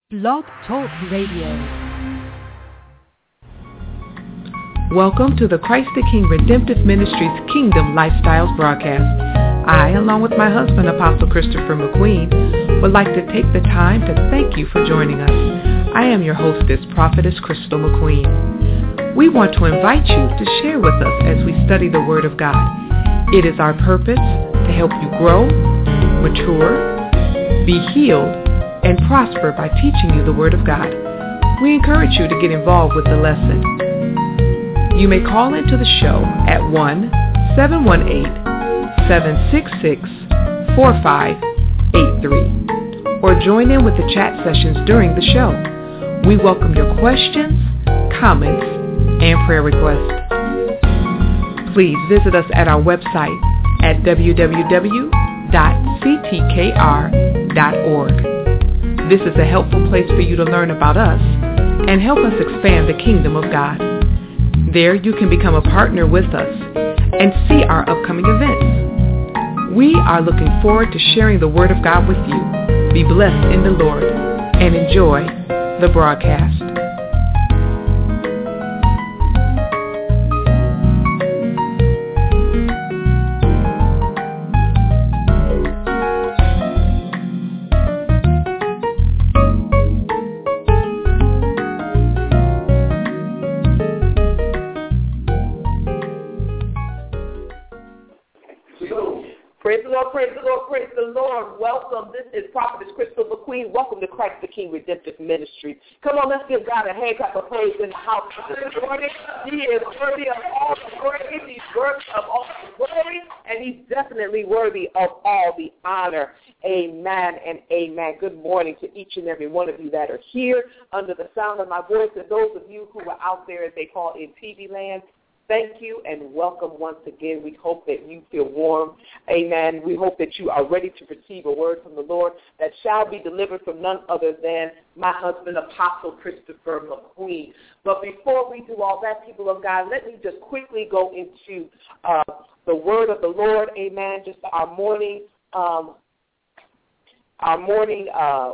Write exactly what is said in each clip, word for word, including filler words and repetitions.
Blog Talk Radio. Welcome to the Christ the King Redemptive Ministries Kingdom Lifestyles broadcast. I, along with my husband, Apostle Christopher McQueen, would like to take the time to thank you for joining us. I am your hostess, Prophetess Crystal McQueen. We want to invite you to share with us as we study the Word of God. It is our purpose to help you grow, mature, be healed, and prosper by teaching you the Word of God. We encourage you to get involved with the lesson. You may call into the show at one seven one eight, seven six six, four five eight three or join in with the chat sessions during the show. We welcome your questions, comments, and prayer requests. Please visit us at our website at w w w dot c t k r dot org. This is a helpful place for you to learn about us and help us expand the kingdom of God. There you can become a partner with us and see our upcoming events. We are looking forward to sharing the Word of God with you. Be blessed in the Lord and enjoy the broadcast. Welcome. This is Prophetess Crystal McQueen. Welcome to Christ the King Redemptive Ministry. Come on, let's give God a hand clap of praise in the house this morning. He is worthy of all the praise. He's worthy of all the glory, and he's definitely worthy of all the honor. Amen and amen. Good morning to each and every one of you that are here under the sound of my voice, and those of you who are out there, as they call in T V land. Thank you and welcome once again. We hope that you feel warm. Amen. We hope that you are ready to receive a word from the Lord that shall be delivered from none other than my husband, Apostle Christopher McQueen. But before we do all that, people of God, let me just quickly go into uh, the word of the Lord. Amen. Just our morning, um, our morning uh,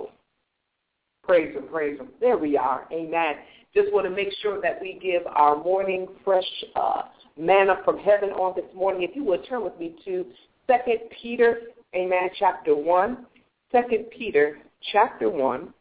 praise and praise Him. There we are. Amen. Just want to make sure that we give our morning fresh uh, manna from heaven on this morning. If you would turn with me to Second Peter, amen, chapter one. Second Peter, chapter one,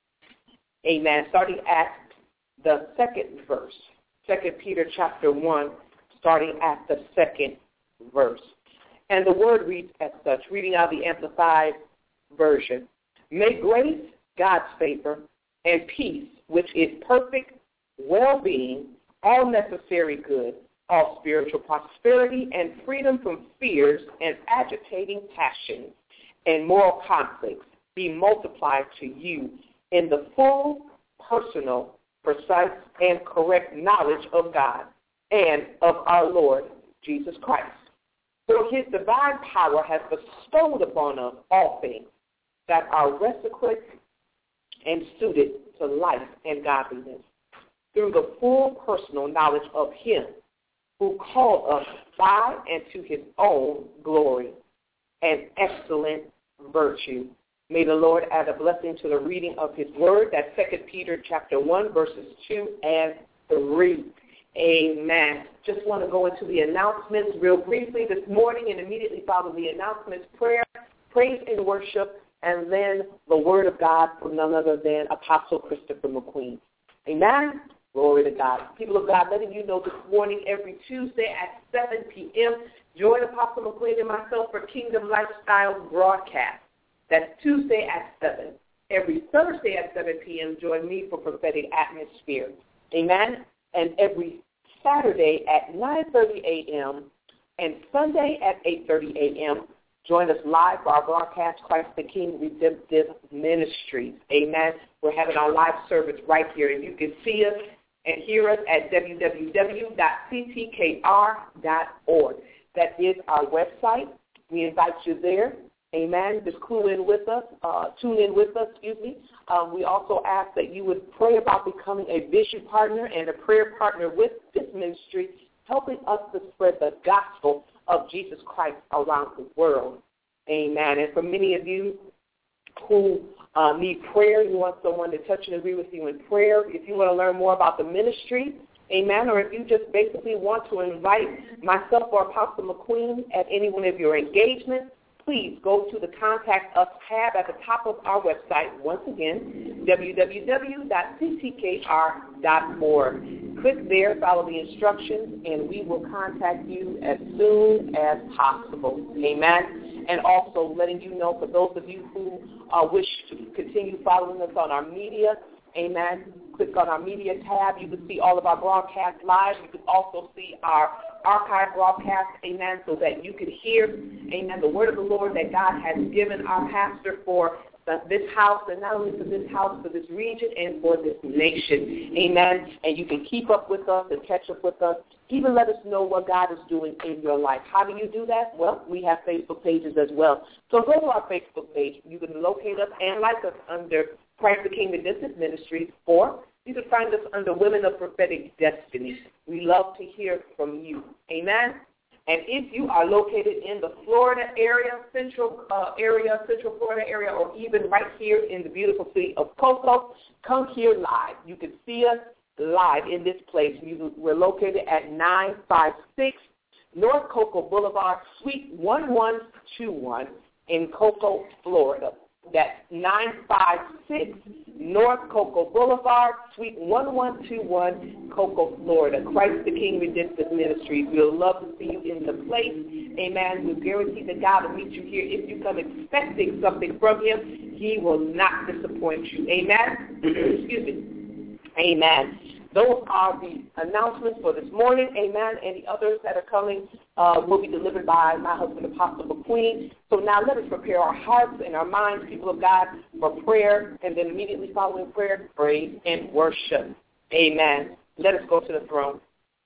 amen, starting at the second verse. Second Peter, chapter one, starting at the second verse. And the word reads as such, reading out the Amplified Version. May grace, God's favor, and peace, which is perfect well-being, all necessary good, all spiritual prosperity, and freedom from fears and agitating passions and moral conflicts, be multiplied to you in the full, personal, precise, and correct knowledge of God and of our Lord Jesus Christ. For his divine power has bestowed upon us all things that are requisite and suited to life and godliness, through the full personal knowledge of him who called us by and to his own glory and excellent virtue. May the Lord add a blessing to the reading of his word. That's Second Peter chapter one, verses two and three. Amen. Just want to go into the announcements real briefly this morning, and immediately follow the announcements, prayer, praise and worship, and then the word of God from none other than Apostle Christopher McQueen. Amen. Glory to God. People of God, letting you know this morning, every Tuesday at seven p.m., join Apostle McQueen and myself for Kingdom Lifestyle broadcast. That's Tuesday at seven. Every Thursday at seven p.m., join me for Prophetic Atmosphere. Amen. And every Saturday at nine thirty a.m. and Sunday at eight thirty a.m., join us live for our broadcast, Christ the King Redemptive Ministries. Amen. We're having our live service right here, and you can see us and hear us at w w w dot c t k r dot org. That is our website. We invite you there. Amen. Just clue in with us, uh, tune in with us, excuse me. Um, we also ask that you would pray about becoming a vision partner and a prayer partner with this ministry, helping us to spread the gospel of Jesus Christ around the world. Amen. And for many of you, who uh, need prayer, you want someone to touch and agree with you in prayer, if you want to learn more about the ministry, amen, or if you just basically want to invite myself or Apostle McQueen at any one of your engagements, please go to the Contact Us tab at the top of our website. Once again, w w w dot c t k r dot org. Click there, follow the instructions, and we will contact you as soon as possible. Amen. And also letting you know, for those of you who uh, wish to continue following us on our media, amen, click on our media tab. You can see all of our broadcasts live. You can also see our archive broadcast, amen, so that you can hear, amen, the word of the Lord that God has given our pastor for this house, and not only for this house, for this region and for this nation, amen. And you can keep up with us and catch up with us. Even let us know what God is doing in your life. How do you do that? Well, we have Facebook pages as well. So go to our Facebook page. You can locate us and like us under Christ the King Redemptive Ministries, or you can find us under Women of Prophetic Destiny. We love to hear from you. Amen. And if you are located in the Florida area, central uh, area, central Florida area, or even right here in the beautiful city of Cocoa, come here live. You can see us live in this place. You, we're located at nine five six North Cocoa Boulevard, Suite one one two one in Cocoa, Florida. That's nine five six North Cocoa Boulevard, Suite one one two one, Cocoa, Florida. Christ the King Redemptive Ministries. We'll love to see you in the place. Amen. We guarantee that God will meet you here. If you come expecting something from him, he will not disappoint you. Amen. Excuse me. Amen. Those are the announcements for this morning, amen, and the others that are coming uh, will be delivered by my husband, Apostle McQueen. So now let us prepare our hearts and our minds, people of God, for prayer, and then immediately following prayer, praise and worship. Amen. Let us go to the throne.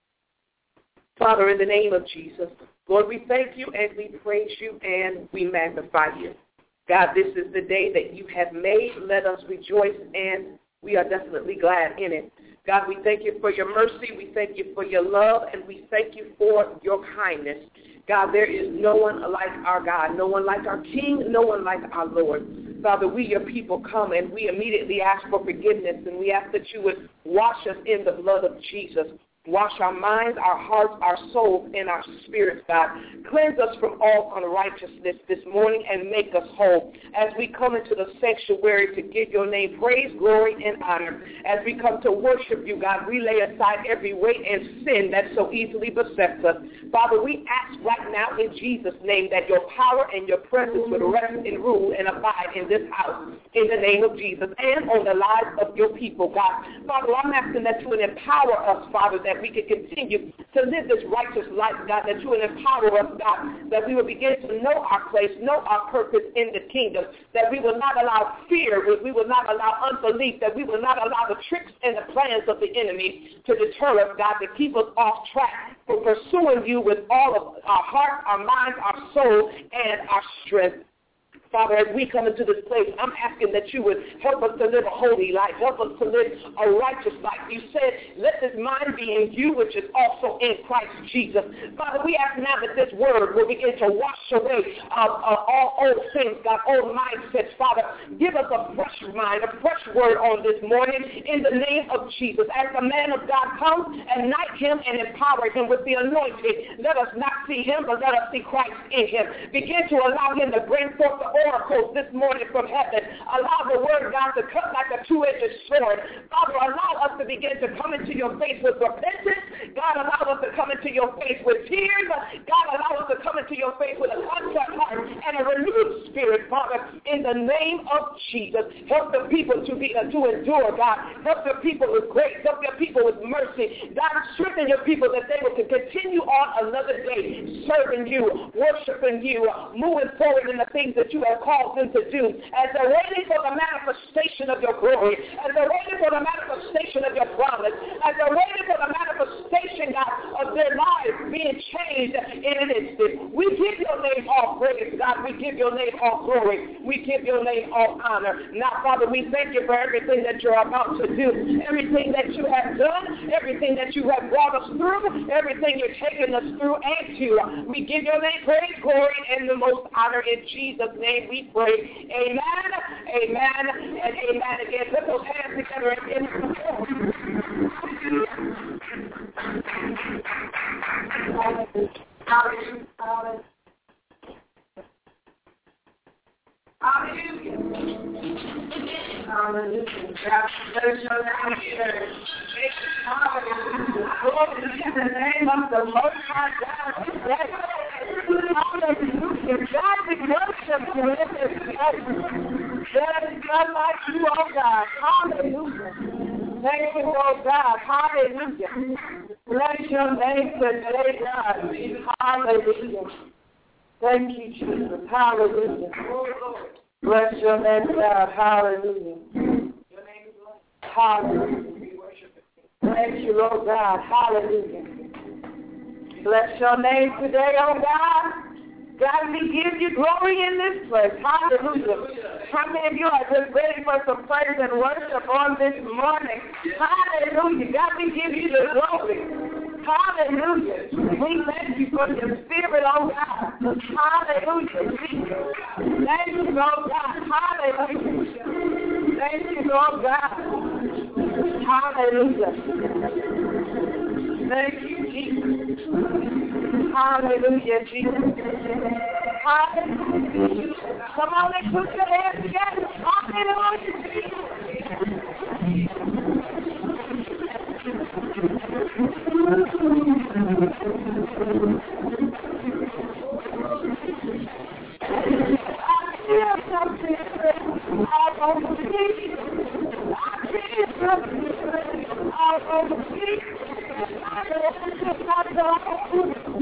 Father, in the name of Jesus, Lord, we thank you and we praise you and we magnify you. God, this is the day that you have made. Let us rejoice, and we are definitely glad in it. God, we thank you for your mercy. We thank you for your love, and we thank you for your kindness. God, there is no one like our God, no one like our King, no one like our Lord. Father, we, your people, come, and we immediately ask for forgiveness, and we ask that you would wash us in the blood of Jesus. Wash our minds, our hearts, our souls, and our spirits, God. Cleanse us from all unrighteousness this morning and make us whole. As we come into the sanctuary to give your name praise, glory, and honor. As we come to worship you, God, we lay aside every weight and sin that so easily besets us. Father, we ask right now in Jesus' name that your power and your presence would rest and rule and abide in this house in the name of Jesus and on the lives of your people, God. Father, I'm asking that you would empower us, Father, that we can continue to live this righteous life, God, that you would empower us, God, that we will begin to know our place, know our purpose in the kingdom, that we will not allow fear, we will not allow unbelief, that we will not allow the tricks and the plans of the enemy to deter us, God, to keep us off track from pursuing you with all of our heart, our mind, our soul, and our strength. Father, as we come into this place, I'm asking that you would help us to live a holy life, help us to live a righteous life. You said, let this mind be in you, which is also in Christ Jesus. Father, we ask now that this word will begin to wash away uh, uh, all old things, God, old mindsets. Father, give us a fresh mind, a fresh word on this morning in the name of Jesus. As the man of God comes, anoint him and empower him with the anointing. Let us not see him, but let us see Christ in him. Begin to allow him to bring forth the oracles this morning from heaven. Allow the word, God, to cut like a two-edged sword. Father, allow us to begin to come into your face with repentance. God, allow us to come into your face with tears. God, allow us to come into your face with a contrite heart and a renewed spirit, Father, in the name of Jesus. Help the people to be uh, to endure, God. Help the people with grace. Help your people with mercy. God, strengthen your people that they will continue on another day serving you, worshiping you, moving forward in the things that you have called them to do, as they're waiting for the manifestation of your glory, as they're waiting for the manifestation of your promise, as they're waiting for the manifestation, God, of their lives being changed in an instant. We give your name all praise, God. We give your name all glory. We give your name all honor. Now, Father, we thank you for everything that you're about to do, everything that you have done, everything that you have brought us through, everything you're taking us through and to. We give your name praise, glory, and the most honor. In Jesus' name we pray. Amen, amen, and amen again. Put those hands together and Hallelujah. Hallelujah. Hallelujah. God bless your name, church. Hallelujah. Glory to the name of the Most High God. Hallelujah. God, we worship you in this place. There is none like you, oh God. Hallelujah. Thank you, oh God. Hallelujah. Bless your name today, God. Hallelujah. Thank you, Jesus. Hallelujah. Bless your name, God. Hallelujah. Hallelujah. Thank you, Lord God. Hallelujah. Bless your name today, oh God. God, we give you glory in this place. Hallelujah. How many of you are just ready for some praise and worship on this morning? Hallelujah. God, we give you the glory. Hallelujah. We thank you for your spirit, oh God. Hallelujah. Thank you, Lord God. Hallelujah. Thank you, Lord God. Hallelujah. Thank you, Jesus. Hallelujah, Jesus. Hallelujah. Come on and put your hands together. Hallelujah. I feel something all over me. I feel something all over me. I feel something all over me.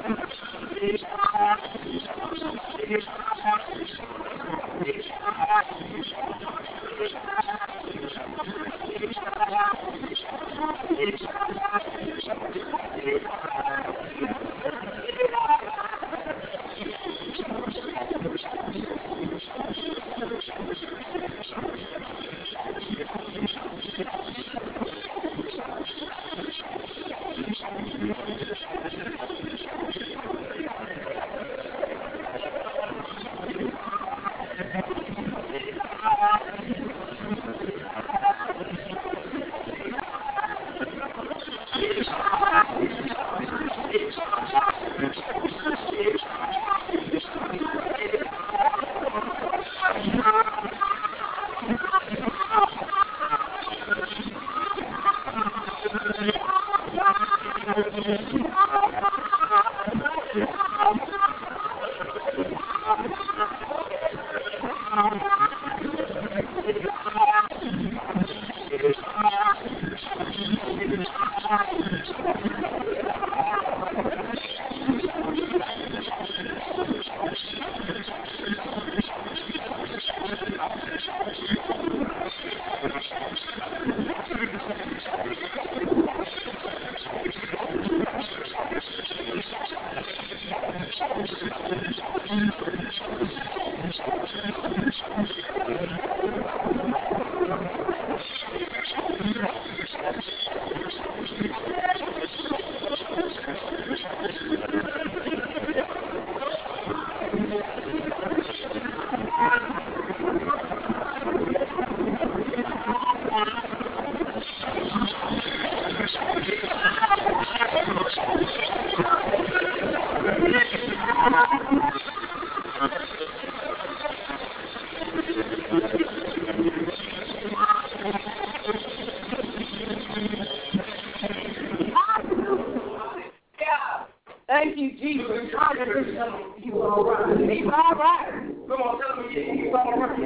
Thank you, Jesus. Hallelujah. He's all right. He's all right. Come on, tell him again. He's all right.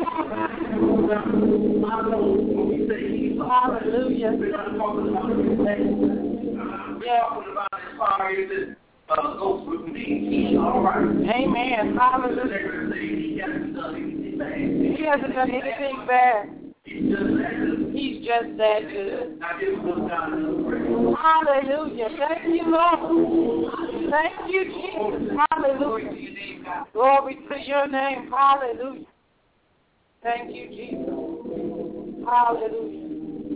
Hallelujah. Yeah. Uh, goes with me. He's all right. Amen. Hallelujah. He hasn't done anything bad. He's just that good. Hallelujah. Thank you, Lord. Thank you, Jesus. Hallelujah. Glory to your name. Hallelujah. Thank you, Jesus. Hallelujah.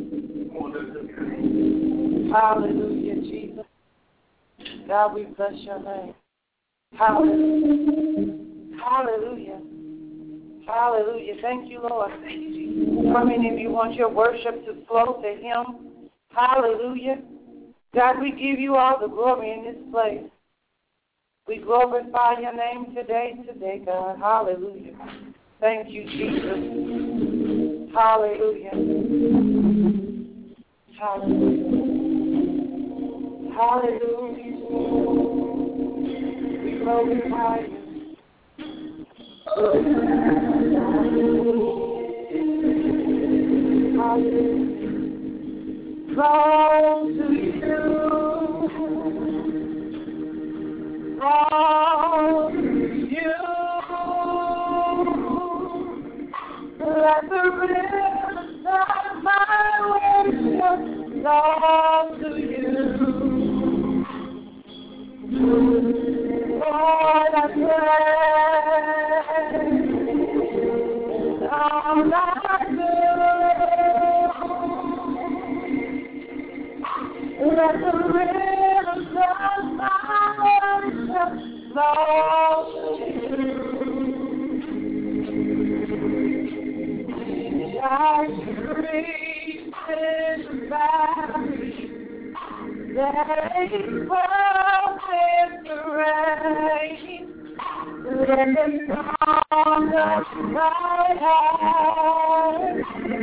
Hallelujah, Jesus. God, we bless your name. Hallelujah. Hallelujah. Hallelujah. Thank you, Lord. Thank you, Jesus. How many of you want your worship to flow to him? Hallelujah. God, we give you all the glory in this place. We glorify your name today, today, God. Hallelujah. Thank you, Jesus. Hallelujah. Hallelujah. Hallelujah. We glorify you. Close to you, close to you, let the rivers of my worship flow to you. Lord, I pray, all I do, let the rivers of my worship flow to you. I breathe in the valley, there is perfect rain. Let the song of my heart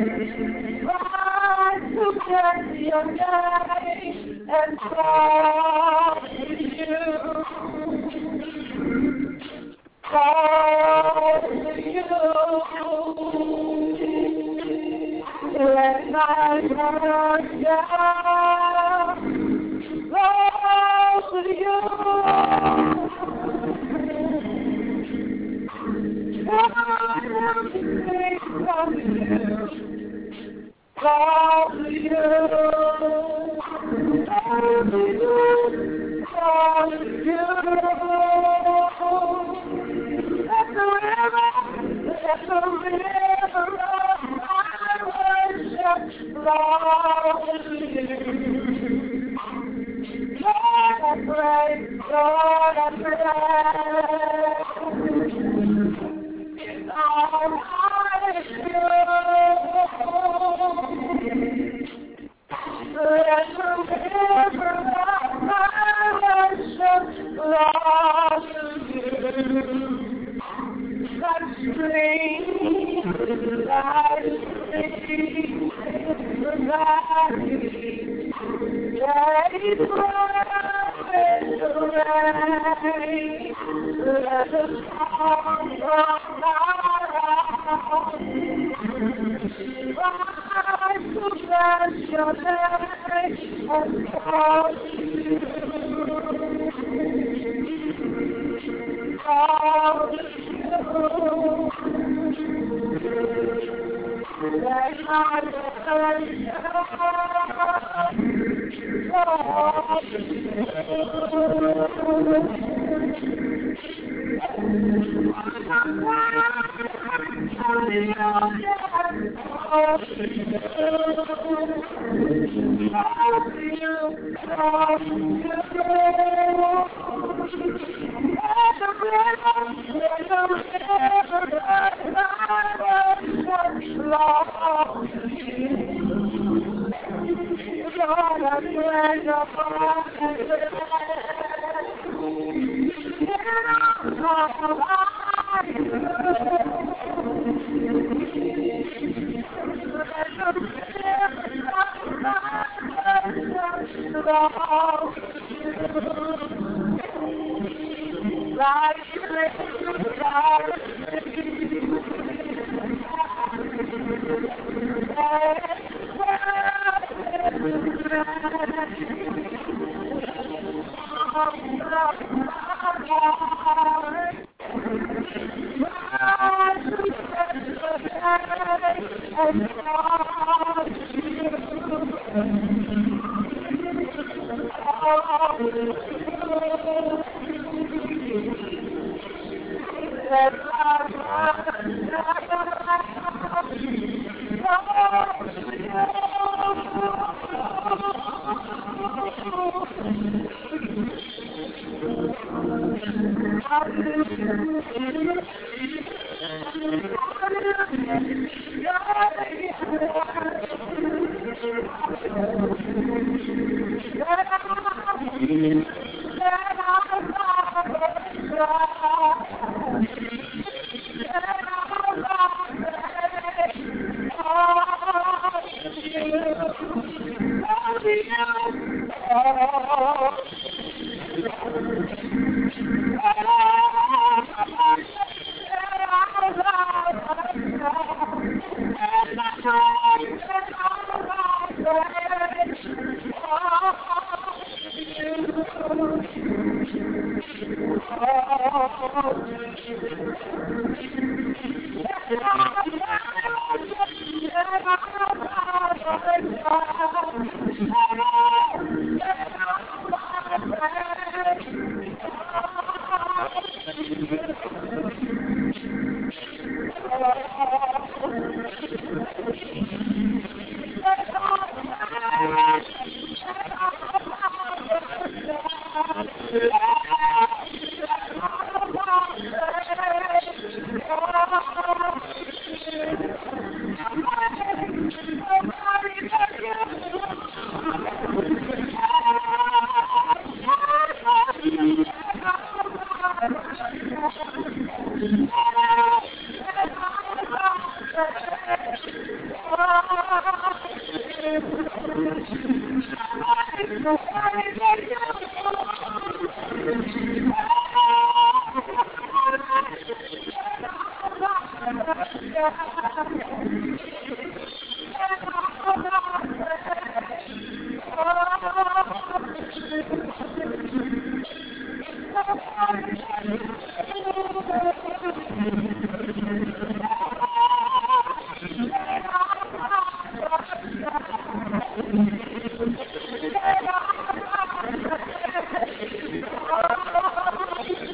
rise to bless your name and call to you. Call to you. Let my heart down. Call to you.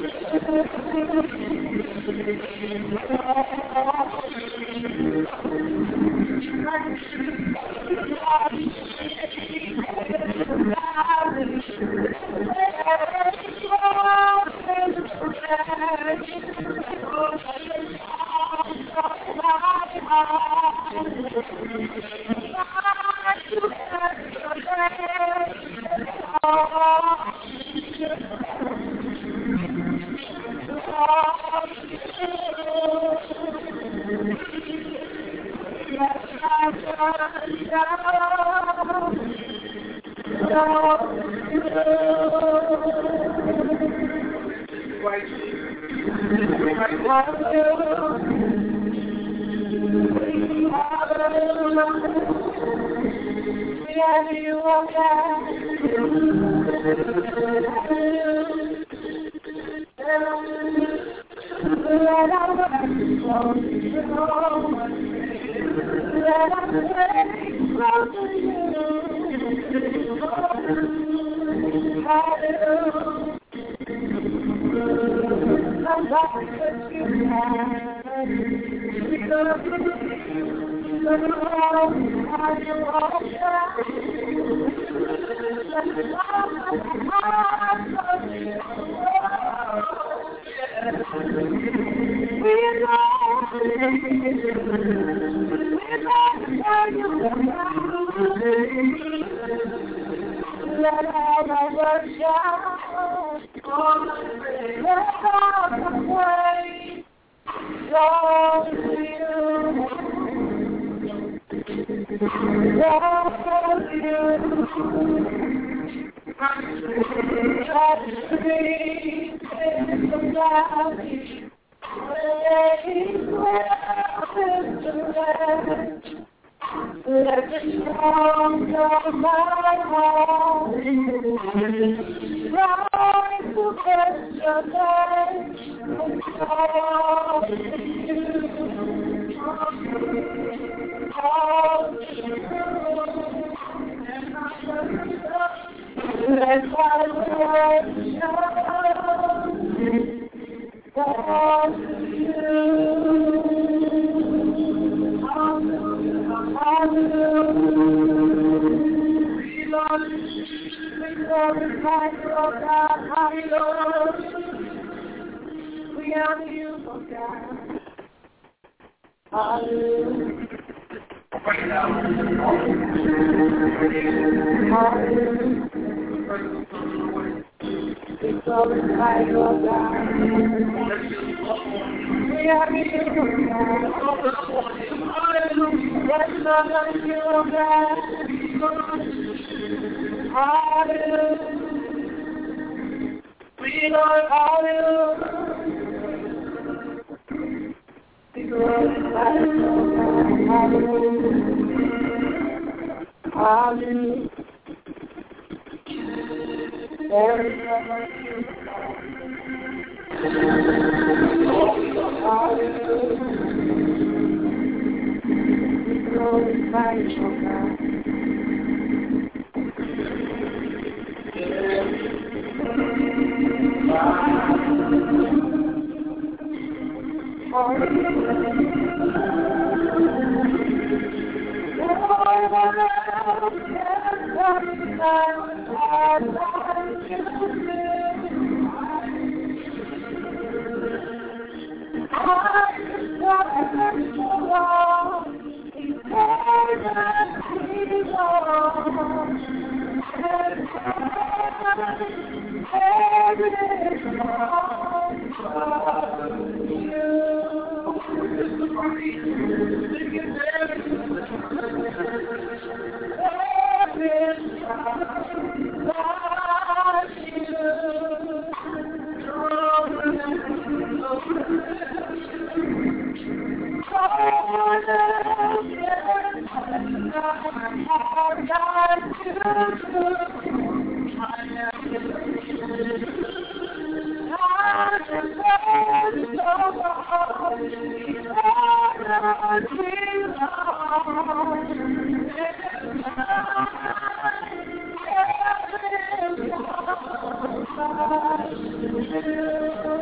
Thank you.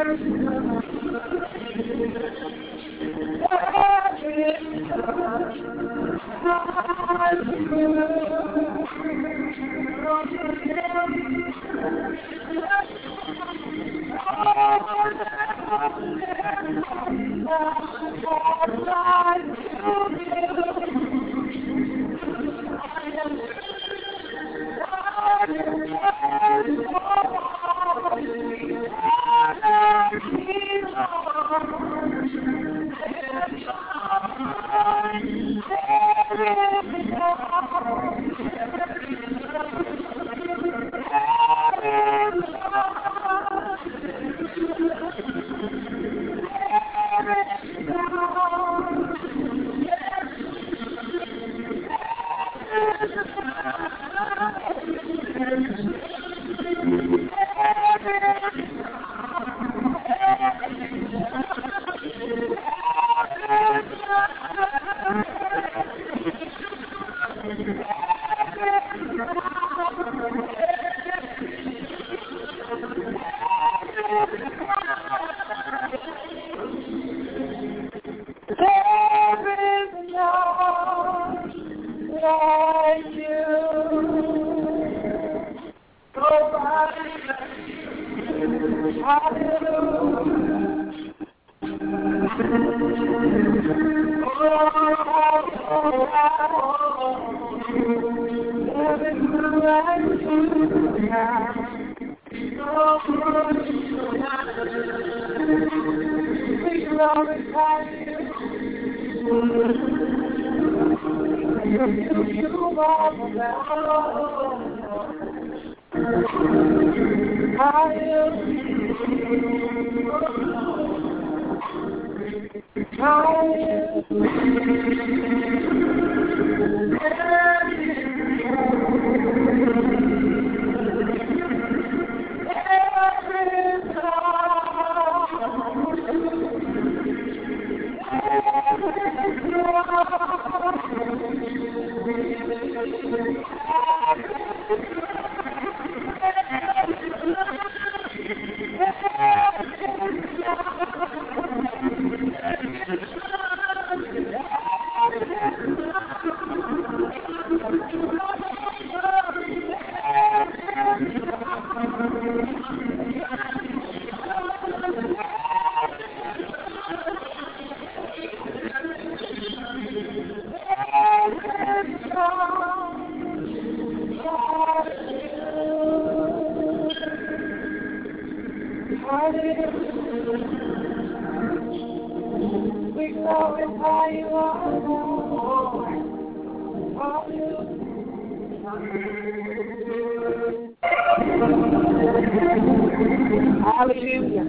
Hallelujah.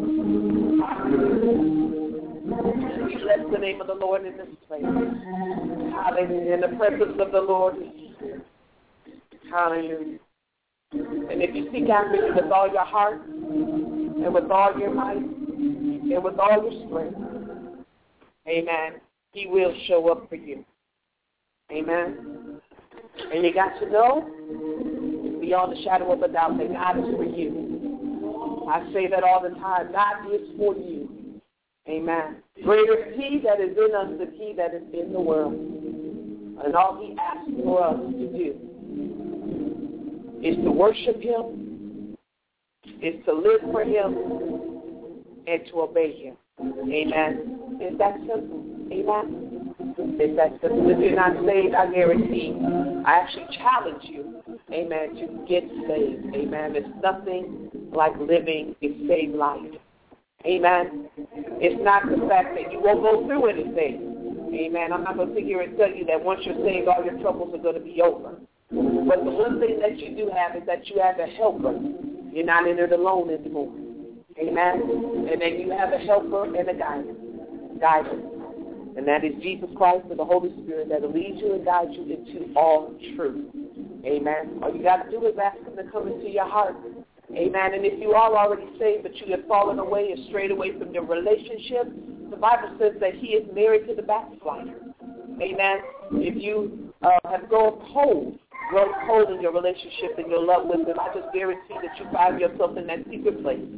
We bless the name of the Lord in this place. Hallelujah. In the presence of the Lord is here. Hallelujah. And if you seek after Him with all your heart and with all your might and with all your strength, amen, He will show up for you. Amen. And you got to know, beyond the shadow of a doubt, that God is for you. I say that all the time. God is for you. Amen. Greater is He that is in us than he that is in the world. And all He asks for us to do is to worship Him, is to live for Him, and to obey Him. Amen. It's that simple. Amen. It's that simple. If you're not saved, I guarantee, I actually challenge you, amen, to get saved. Amen. There's nothing like living a saved life. Amen. It's not the fact that you won't go through anything. Amen. I'm not going to sit here and tell you that once you're saved, all your troubles are going to be over. But the one thing that you do have is that you have a helper. You're not in it alone anymore. Amen. And then you have a helper and a guidance. Guidance. And that is Jesus Christ and the Holy Spirit that will lead you and guide you into all truth. Amen. All you got to do is ask Him to come into your heart. Amen. And if you are already saved, but you have fallen away and strayed away from your relationship, the Bible says that He is married to the backslider. Amen. If you uh, have grown cold, grown cold in your relationship and your love with Him, I just guarantee that you find yourself in that secret place.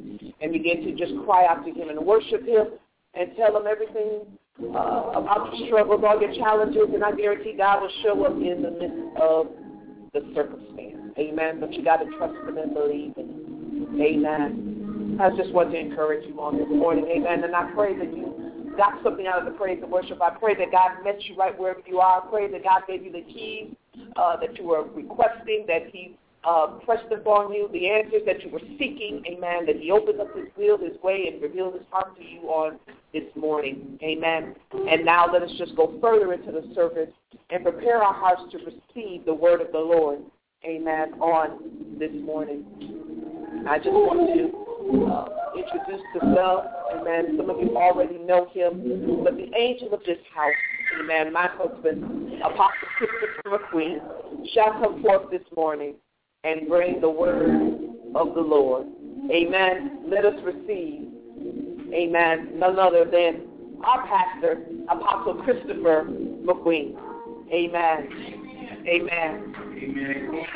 and begin to just cry out to him and worship him and tell him everything uh, about your struggles, all your challenges, and I guarantee God will show up in the midst of the circumstance. Amen. But you got to trust him and believe in him. Amen. I just want to encourage you on this morning. Amen. And I pray that you got something out of the praise and worship. I pray that God met you right wherever you are. I pray that God gave you the keys uh, that you were requesting, that he uh, pressed upon you, the answers that you were seeking. Amen. That he opened up his will, his way, and revealed his heart to you on this morning. Amen. And now let us just go further into the service and prepare our hearts to receive the word of the Lord. Amen. On this morning. I just want to uh, introduce myself. Amen. Some of you already know him, but the angel of this house, amen, my husband, Apostle Christopher McQueen, shall come forth this morning and bring the word of the Lord. Amen. Let us receive, amen, none other than our pastor, Apostle Christopher McQueen. Amen. Amen. Amen.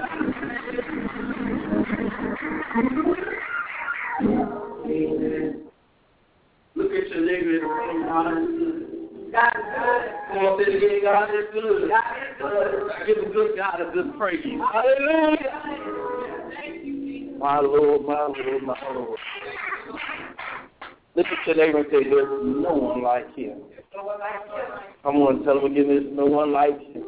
Amen. Look at your neighbor in the room. God is good. God is good. Come on, say it again. God is good. God is good. Give a good God a good praise. Hallelujah. My Lord, my Lord, my Lord. Look at your neighbor and say, there's no one like him. Come on, tell them again, there's no one like him.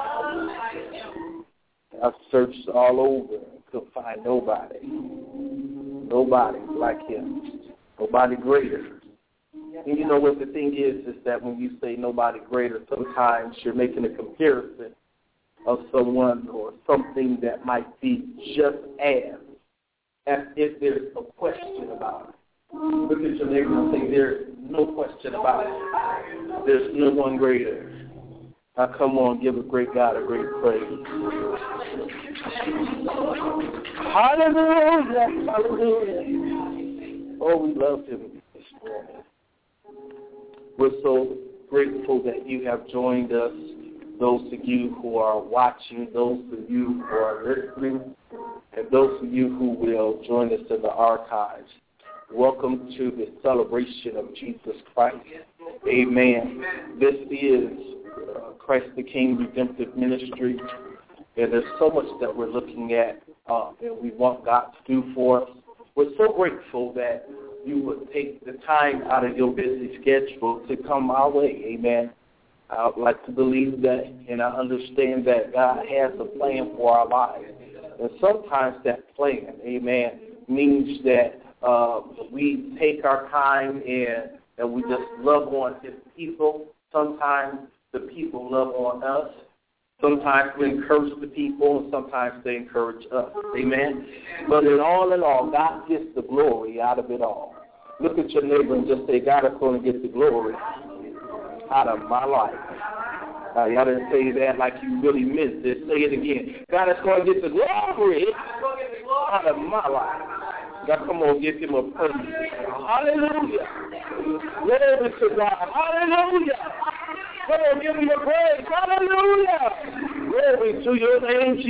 I've searched all over, couldn't find nobody. Nobody like him. Nobody greater. And you know what the thing is, is that when you say nobody greater, sometimes you're making a comparison of someone or something that might be just as, as if there's a question about it. Look at your neighbor and say, there's no question about it. There's no one greater. Now come on, give a great God a great praise. Hallelujah. Hallelujah. Oh, we love him this morning. We're so grateful that you have joined us, those of you who are watching, those of you who are listening, and those of you who will join us in the archives. Welcome to the celebration of Jesus Christ. Amen. This is uh, Christ the King Redemptive Ministry, and there's so much that we're looking at uh, and we want God to do for us. We're so grateful that you would take the time out of your busy schedule to come our way. Amen. I would like to believe that, and I understand that God has a plan for our lives. And sometimes that plan, amen, means that uh, we take our time and, and we just love on his people. Sometimes the people love on us. Sometimes we encourage the people, and sometimes they encourage us. Amen? But in all in all, God gets the glory out of it all. Look at your neighbor and just say, God is going to get the glory out of my life. Uh, y'all didn't say that like you really meant it. Say it again. God is going to get the glory out of my life. God, come on, give him a praise. Hallelujah. Glory to God. Hallelujah. Come on, give him a praise. Hallelujah. Glory to your name,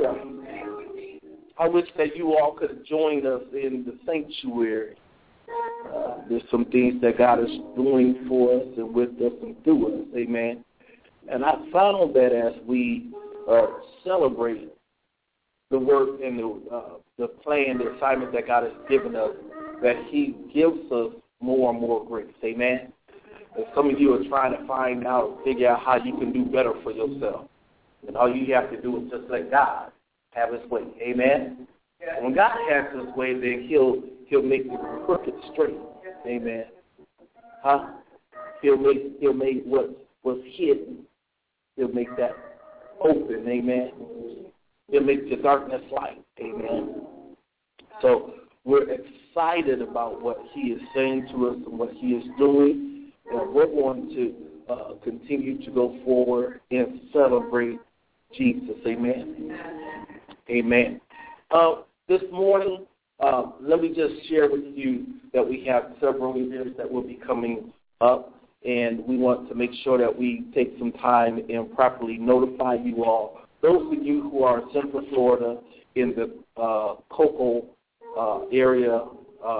Jesus. I wish that you all could join us in the sanctuary. Uh, there's some things that God is doing for us and with us and through us. Amen. And I found that as we uh, celebrate the work and the, uh, the plan, the assignment that God has given us, that he gives us more and more grace. Amen. And some of you are trying to find out, figure out how you can do better for yourself. And all you have to do is just let God have his way. Amen. And when God has his way, then he'll he'll make the crooked straight. Amen. Huh? He'll make he'll make what was hidden. He'll make that open. Amen. He'll make the darkness light. Amen. So we're excited about what he is saying to us and what he is doing. And we're going to uh, continue to go forward and celebrate Jesus. Amen. Amen. Uh, this morning, uh, let me just share with you that we have several events that will be coming up, and we want to make sure that we take some time and properly notify you all. Those of you who are in Central Florida in the uh, Cocoa uh, area, um,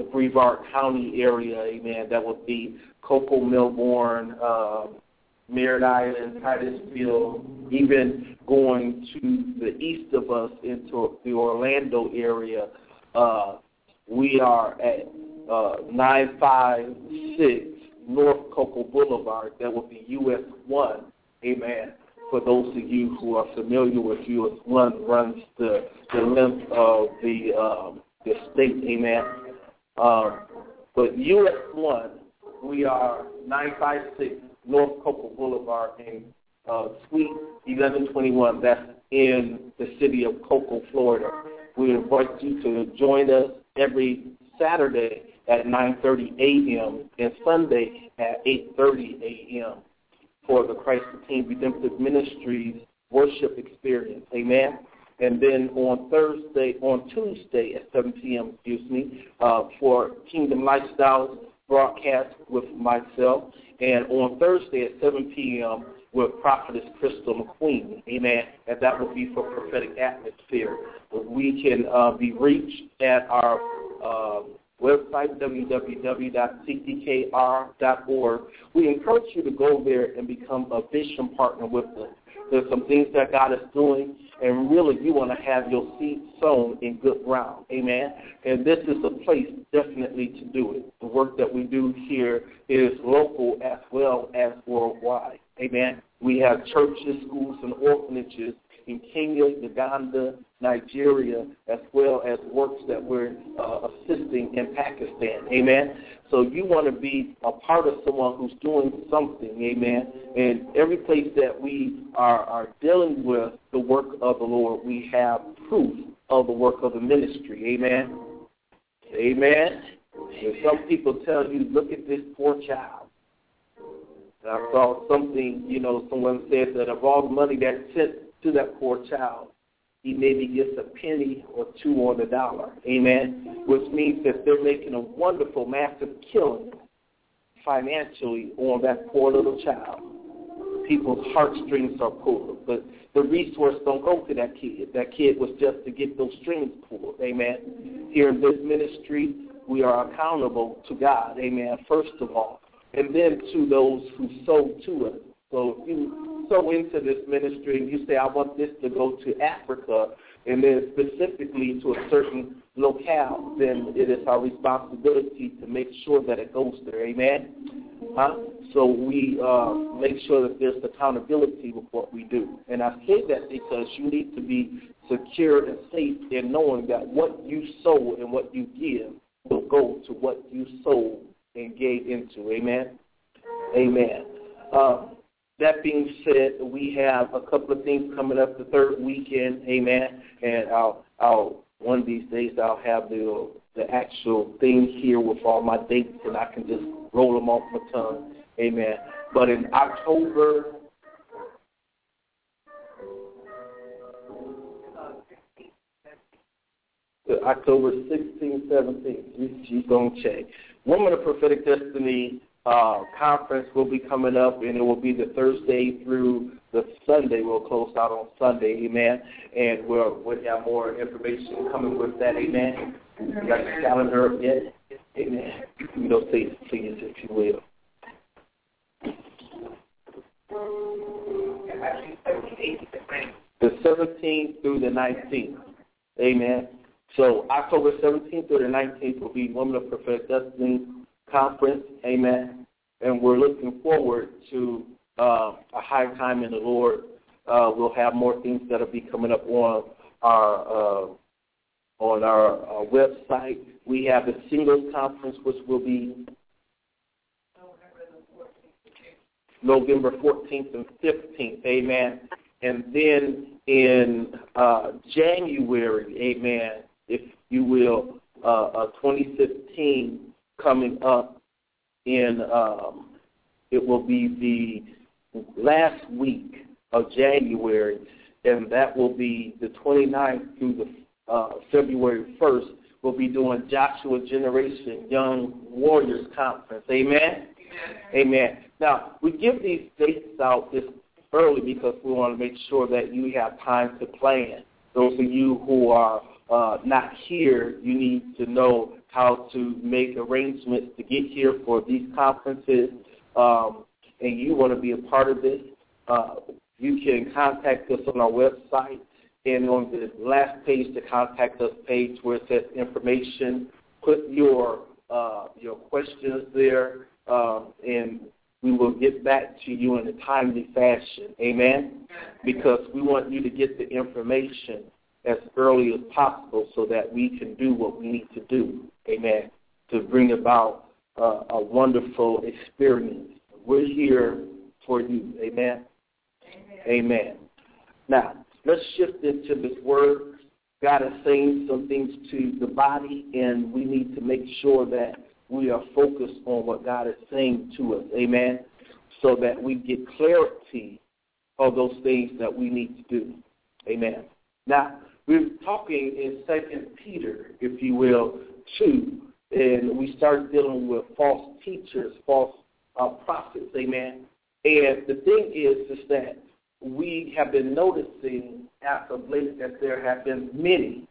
Brevard County area, amen. That would be Cocoa, Melbourne, uh, Merritt Island, Titusville, even going to the east of us into the Orlando area. Uh, we are at uh, nine five six North Cocoa Boulevard. That would be U S one, amen. For those of you who are familiar with U S one, runs the, the length of the, um, the state, amen. Um, but U S one, we are nine five six North Cocoa Boulevard in uh, Suite eleven twenty-one. That's in the city of Cocoa, Florida. We invite you to join us every Saturday at nine thirty a.m. and Sunday at eight thirty a.m. for the Christ the King Redemptive Ministries worship experience. Amen. And then on Thursday, on Tuesday at seven p.m., excuse me, uh, for Kingdom Lifestyles broadcast with myself. And on Thursday at seven p.m. with Prophetess Crystal McQueen. Amen. And that will be for Prophetic Atmosphere. We can uh, be reached at our uh, website, w w w dot c t k r dot org. We encourage you to go there and become a vision partner with us. There's some things that God is doing, and really you want to have your seed sown in good ground. Amen. And this is a place definitely to do it. The work that we do here is local as well as worldwide. Amen. We have churches, schools, and orphanages in Kenya, Uganda, Nigeria, as well as works that we're uh, assisting in Pakistan. Amen. So you want to be a part of someone who's doing something. Amen. And every place that we are, are dealing with the work of the Lord, we have proof of the work of the ministry. Amen. Amen. And some people tell you, look at this poor child. And I saw something, you know, someone said that of all the money that's sent to that poor child, he maybe gets a penny or two on the dollar. Amen. Which means that they're making a wonderful, massive killing financially on that poor little child. People's heartstrings are pulled, but the resource don't go to that kid. That kid was just to get those strings pulled. Amen. Here in this ministry, we are accountable to God. Amen. First of all, and then to those who sow to us. So if you sow into this ministry and you say, I want this to go to Africa, and then specifically to a certain locale, then it is our responsibility to make sure that it goes there. Amen? Huh? So we uh, make sure that there's accountability with what we do. And I say that because you need to be secure and safe in knowing that what you sow and what you give will go to what you sow and gave into. Amen? Amen. Uh, That being said, we have a couple of things coming up the third weekend, amen. And I'll, I'll one of these days I'll have the the actual thing here with all my dates, and I can just roll them off my tongue, amen. But in October, October sixteenth, seventeenth, she's gonna check. Woman of Prophetic Destiny Uh, conference will be coming up, and it will be the Thursday through the Sunday. We'll close out on Sunday, amen, and we'll, we'll have more information coming with that, amen. You got your calendar up yet? Amen. You know, say it, please, if you will. The seventeenth through the nineteenth, amen. So October seventeenth through the nineteenth will be Women of Prophetic Destiny Conference, amen, and we're looking forward to uh, a high time in the Lord. Uh, we'll have more things that'll be coming up on our uh, on our uh, website. We have the Singles Conference, which will be November fourteenth and fifteenth, amen. And then in uh, January, amen, if you will, uh, uh, twenty fifteen. Coming up in, um, it will be the last week of January, and that will be the twenty-ninth through the uh, February first. We'll be doing Joshua Generation Young Warriors Conference. Amen? Amen. Amen. Now, we give these dates out this early because we want to make sure that you have time to plan. Those of you who are uh, not here, you need to know how to make arrangements to get here for these conferences, um, and you want to be a part of this, uh, you can contact us on our website, and on the last page, the contact us page where it says information, put your uh, your questions there, um, and we will get back to you in a timely fashion. Amen? Because we want you to get the information as early as possible so that we can do what we need to do. Amen? To bring about uh, a wonderful experience. We're here for you. Amen? Amen? Amen. Now, let's shift into this word. God is saying some things to the body, and we need to make sure that we are focused on what God is saying to us, amen, so that we get clarity of those things that we need to do, amen. Now, we're talking in Second Peter, if you will, two, and we start dealing with false teachers, false uh, prophets, amen. And the thing is, is that we have been noticing as of late that there have been many.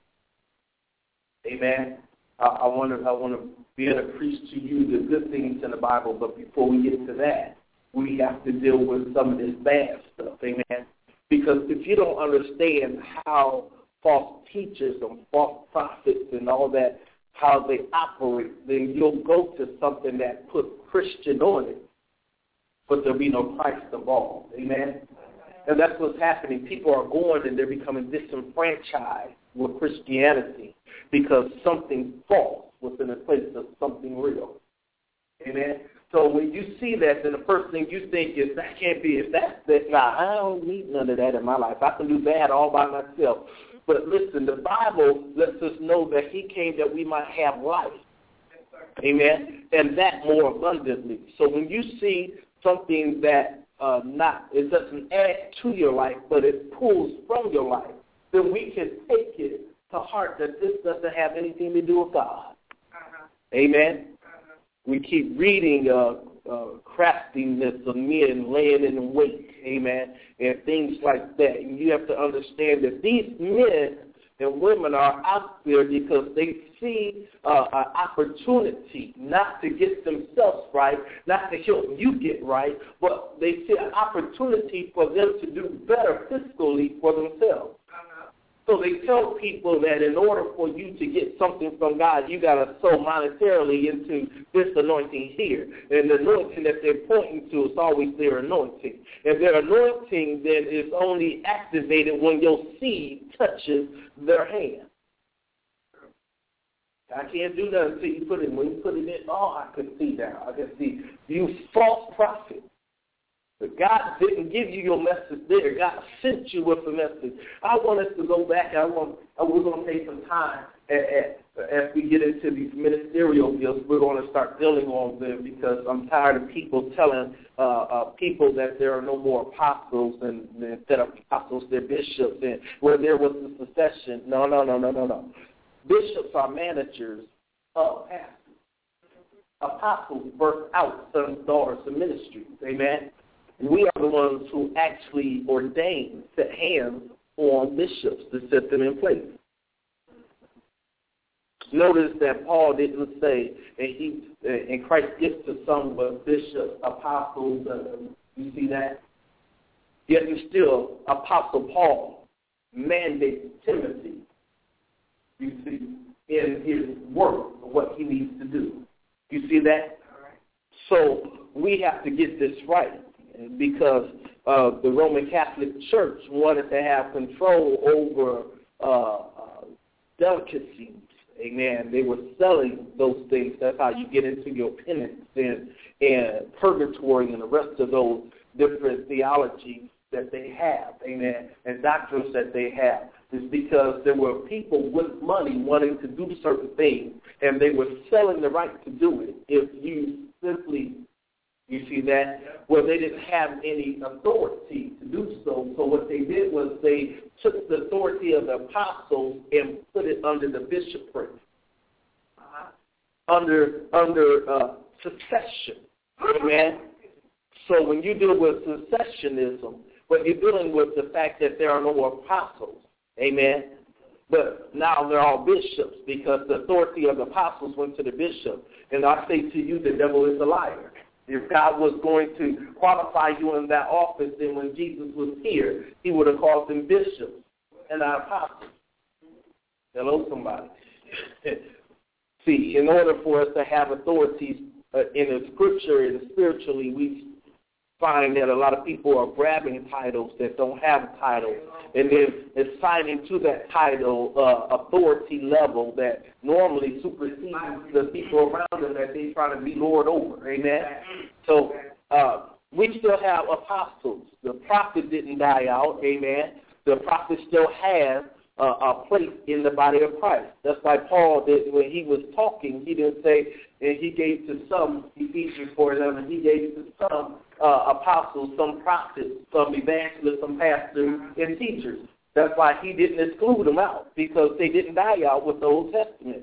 Amen. Uh, I want to I want to be able to preach to you the good things in the Bible, but before we get to that, we have to deal with some of this bad stuff. Amen. Because if you don't understand how false teachers and false prophets and all that, how they operate, then you'll go to something that puts Christian on it, but there'll be no Christ involved. Amen. And that's what's happening. People are going and they're becoming disenfranchised with Christianity because something false was in the place of something real. Amen? So when you see that, then the first thing you think is, that can't be, if that's that, nah, I don't need none of that in my life. I can do bad all by myself. But listen, the Bible lets us know that he came that we might have life. Amen? And that more abundantly. So when you see something that Uh, not, it doesn't add to your life, but it pulls from your life, then we can take it to heart that this doesn't have anything to do with God. Uh-huh. Amen? Uh-huh. We keep reading uh, uh, craftiness of men laying in wait, amen, and things like that. And you have to understand that these men and women are out there because they see uh, an opportunity not to get themselves right, not to help you get right, but they see an opportunity for them to do better fiscally for themselves. Uh-huh. So they tell people that in order for you to get something from God, you got to sow monetarily into this anointing here. And the anointing that they're pointing to is always their anointing. And their anointing then is only activated when your seed touches their hand. I can't do nothing until you put it in. When you put it in, oh, I can see now. I can see. You false prophet. But God didn't give you your message there. God sent you with a message. I want us to go back. I want. We're going to take some time at, at, as we get into these ministerial deals. We're going to start dealing on them because I'm tired of people telling uh, uh, people that there are no more apostles and instead of apostles, they're bishops. And where there was a succession. No, no, no, no, no, no. Bishops are managers of pastors. Apostles birth out sons and daughters of ministries. Amen. We are the ones who actually ordain, set hands on bishops to set them in place. Notice that Paul didn't say, and he and Christ gives to some but bishops, apostles. Uh, you see that? Yet still, Apostle Paul mandates Timothy. You see, in his work, what he needs to do. You see that? So we have to get this right. Because uh, the Roman Catholic Church wanted to have control over uh, uh, delicacies. Amen. They were selling those things. That's how you get into your penance and, and purgatory and the rest of those different theologies that they have. Amen. And doctrines that they have. It's because there were people with money wanting to do certain things, and they were selling the right to do it if you simply. You see that? Well, they didn't have any authority to do so. So what they did was they took the authority of the apostles and put it under the bishopric, uh-huh. under under uh, succession. Amen? So when you deal with successionism, when you're dealing with the fact that there are no apostles, amen, But now they're all bishops because the authority of the apostles went to the bishop. And I say to you, the devil is a liar. If God was going to qualify you in that office, then when Jesus was here, he would have called them bishops and not apostles. Hello, somebody. See, in order for us to have authorities uh, in the scripture and spiritually, we find that a lot of people are grabbing titles that don't have titles, and then assigning to that title uh, authority level that normally supersedes the people around them that they try to be lord over. Amen? So uh, we still have apostles. The prophet didn't die out. Amen? The prophet still has Uh, a place in the body of Christ. That's why Paul did when he was talking. He didn't say, and he gave to some, Ephesians four eleven, he gave to some uh, apostles, some prophets, some evangelists, some pastors, and teachers. That's why he didn't exclude them out, because they didn't die out with the Old Testament.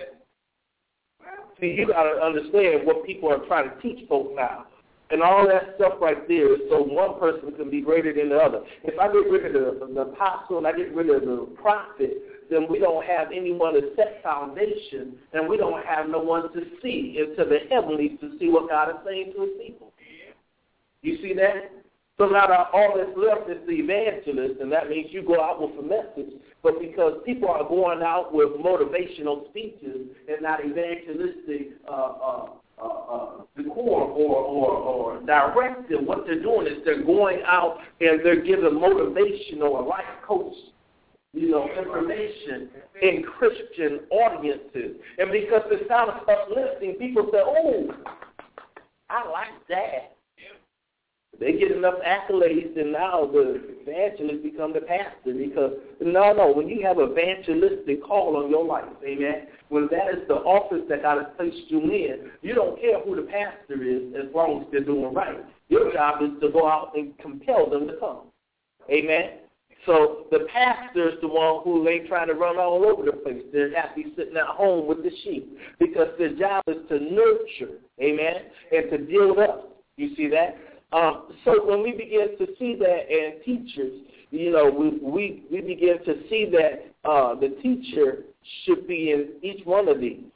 See, you got to understand what people are trying to teach folks now. And all that stuff right there is so one person can be greater than the other. If I get rid of the, the apostle and I get rid of the prophet, then we don't have anyone to set foundation, and we don't have no one to see into the heavenlies to see what God is saying to his people. You see that? So now all that's left is the evangelist, and that means you go out with a message. But because people are going out with motivational speeches and not evangelistic uh, uh Uh, uh, decorum or, or, or directive, what they're doing is they're going out and they're giving motivational or life coach, you know, information in Christian audiences. And because it sounds uplifting, people say, oh, I like that. They get enough accolades, and now the evangelist become the pastor. Because, no, no, when you have evangelistic call on your life, amen, when that is the office that God has placed you in, you don't care who the pastor is as long as they're doing right. Your job is to go out and compel them to come. Amen? So the pastor is the one who ain't trying to run all over the place. They're happy sitting at home with the sheep because their job is to nurture, amen, and to build up. You see that? Um, so when we begin to see that, and teachers, you know, we we, we begin to see that uh, the teacher should be in each one of these.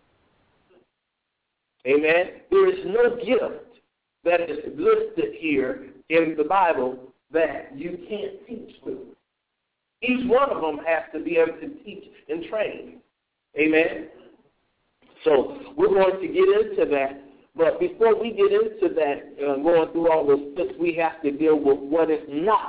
Amen? There is no gift that is listed here in the Bible that you can't teach with. Each one of them has to be able to teach and train. Amen? So we're going to get into that. But before we get into that, uh, going through all those steps, we have to deal with what is not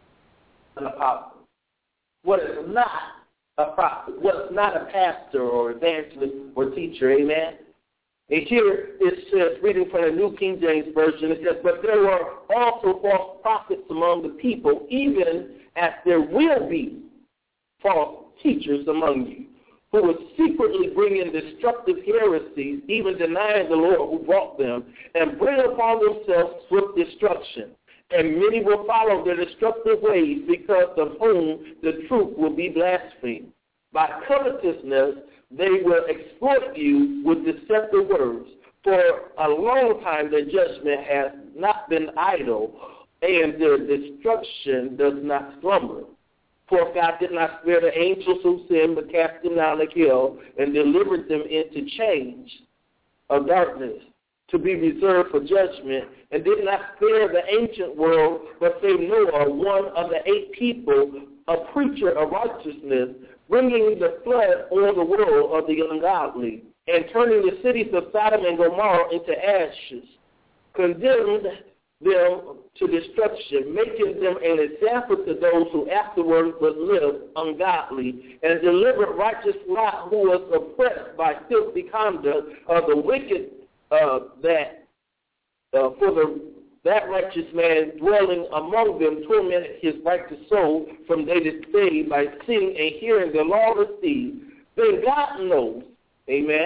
an apostle, what is not a prophet, what is not a pastor or evangelist or teacher, amen? And here it says, reading from the New King James Version, it says, but there were also false prophets among the people, even as there will be false teachers among you, who would secretly bring in destructive heresies, even denying the Lord who brought them, and bring upon themselves swift destruction. And many will follow their destructive ways, because of whom the truth will be blasphemed. By covetousness they will exploit you with deceptive words. For a long time their judgment has not been idle, and their destruction does not slumber. For God did not spare the angels who sinned, but cast them down the hill and delivered them into chains of darkness to be reserved for judgment, and did not spare the ancient world, but saved Noah, one of the eight people, a preacher of righteousness, bringing the flood on the world of the ungodly, and turning the cities of Sodom and Gomorrah into ashes, condemned them to destruction, making them an example to those who afterwards would live ungodly, and delivered righteous Lot, who was oppressed by filthy conduct of the wicked, uh, that uh, for the that righteous man dwelling among them tormented his righteous soul from day to day by seeing and hearing the lawless deeds. Then God knows, amen,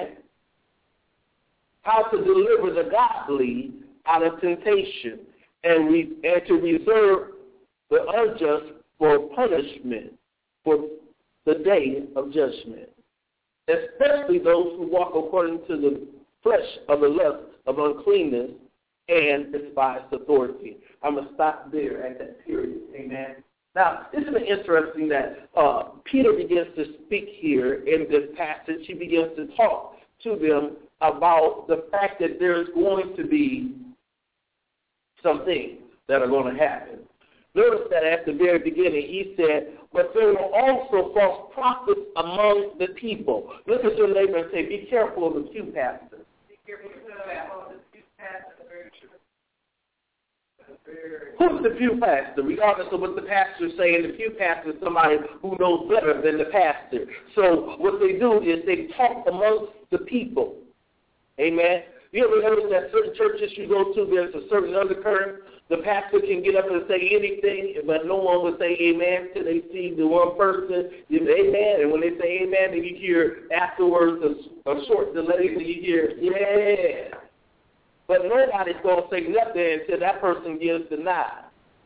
how to deliver the godly out of temptation, and, re, and to reserve the unjust for punishment for the day of judgment, especially those who walk according to the flesh of the lust of uncleanness and despise authority. I'm going to stop there at that period. Amen. Now, isn't it interesting that uh, Peter begins to speak here in this passage? He begins to talk to them about the fact that there's going to be some things that are going to happen. Notice that at the very beginning, he said, but there were also false prophets among the people. Look at your neighbor and say, be careful of the pew pastor. Be careful of the pew pastor. Who's the pew pastor? Regardless of what the pastor is saying, the pew pastor is somebody who knows better than the pastor. So what they do is they talk amongst the people. Amen. You ever heard that certain churches you go to, there's a certain undercurrent? The pastor can get up and say anything, but no one will say amen till they see the one person, you know, amen. And when they say amen, then you hear afterwards a, a short delay, and you hear, yeah. But nobody's going to say nothing until that person gives the nod.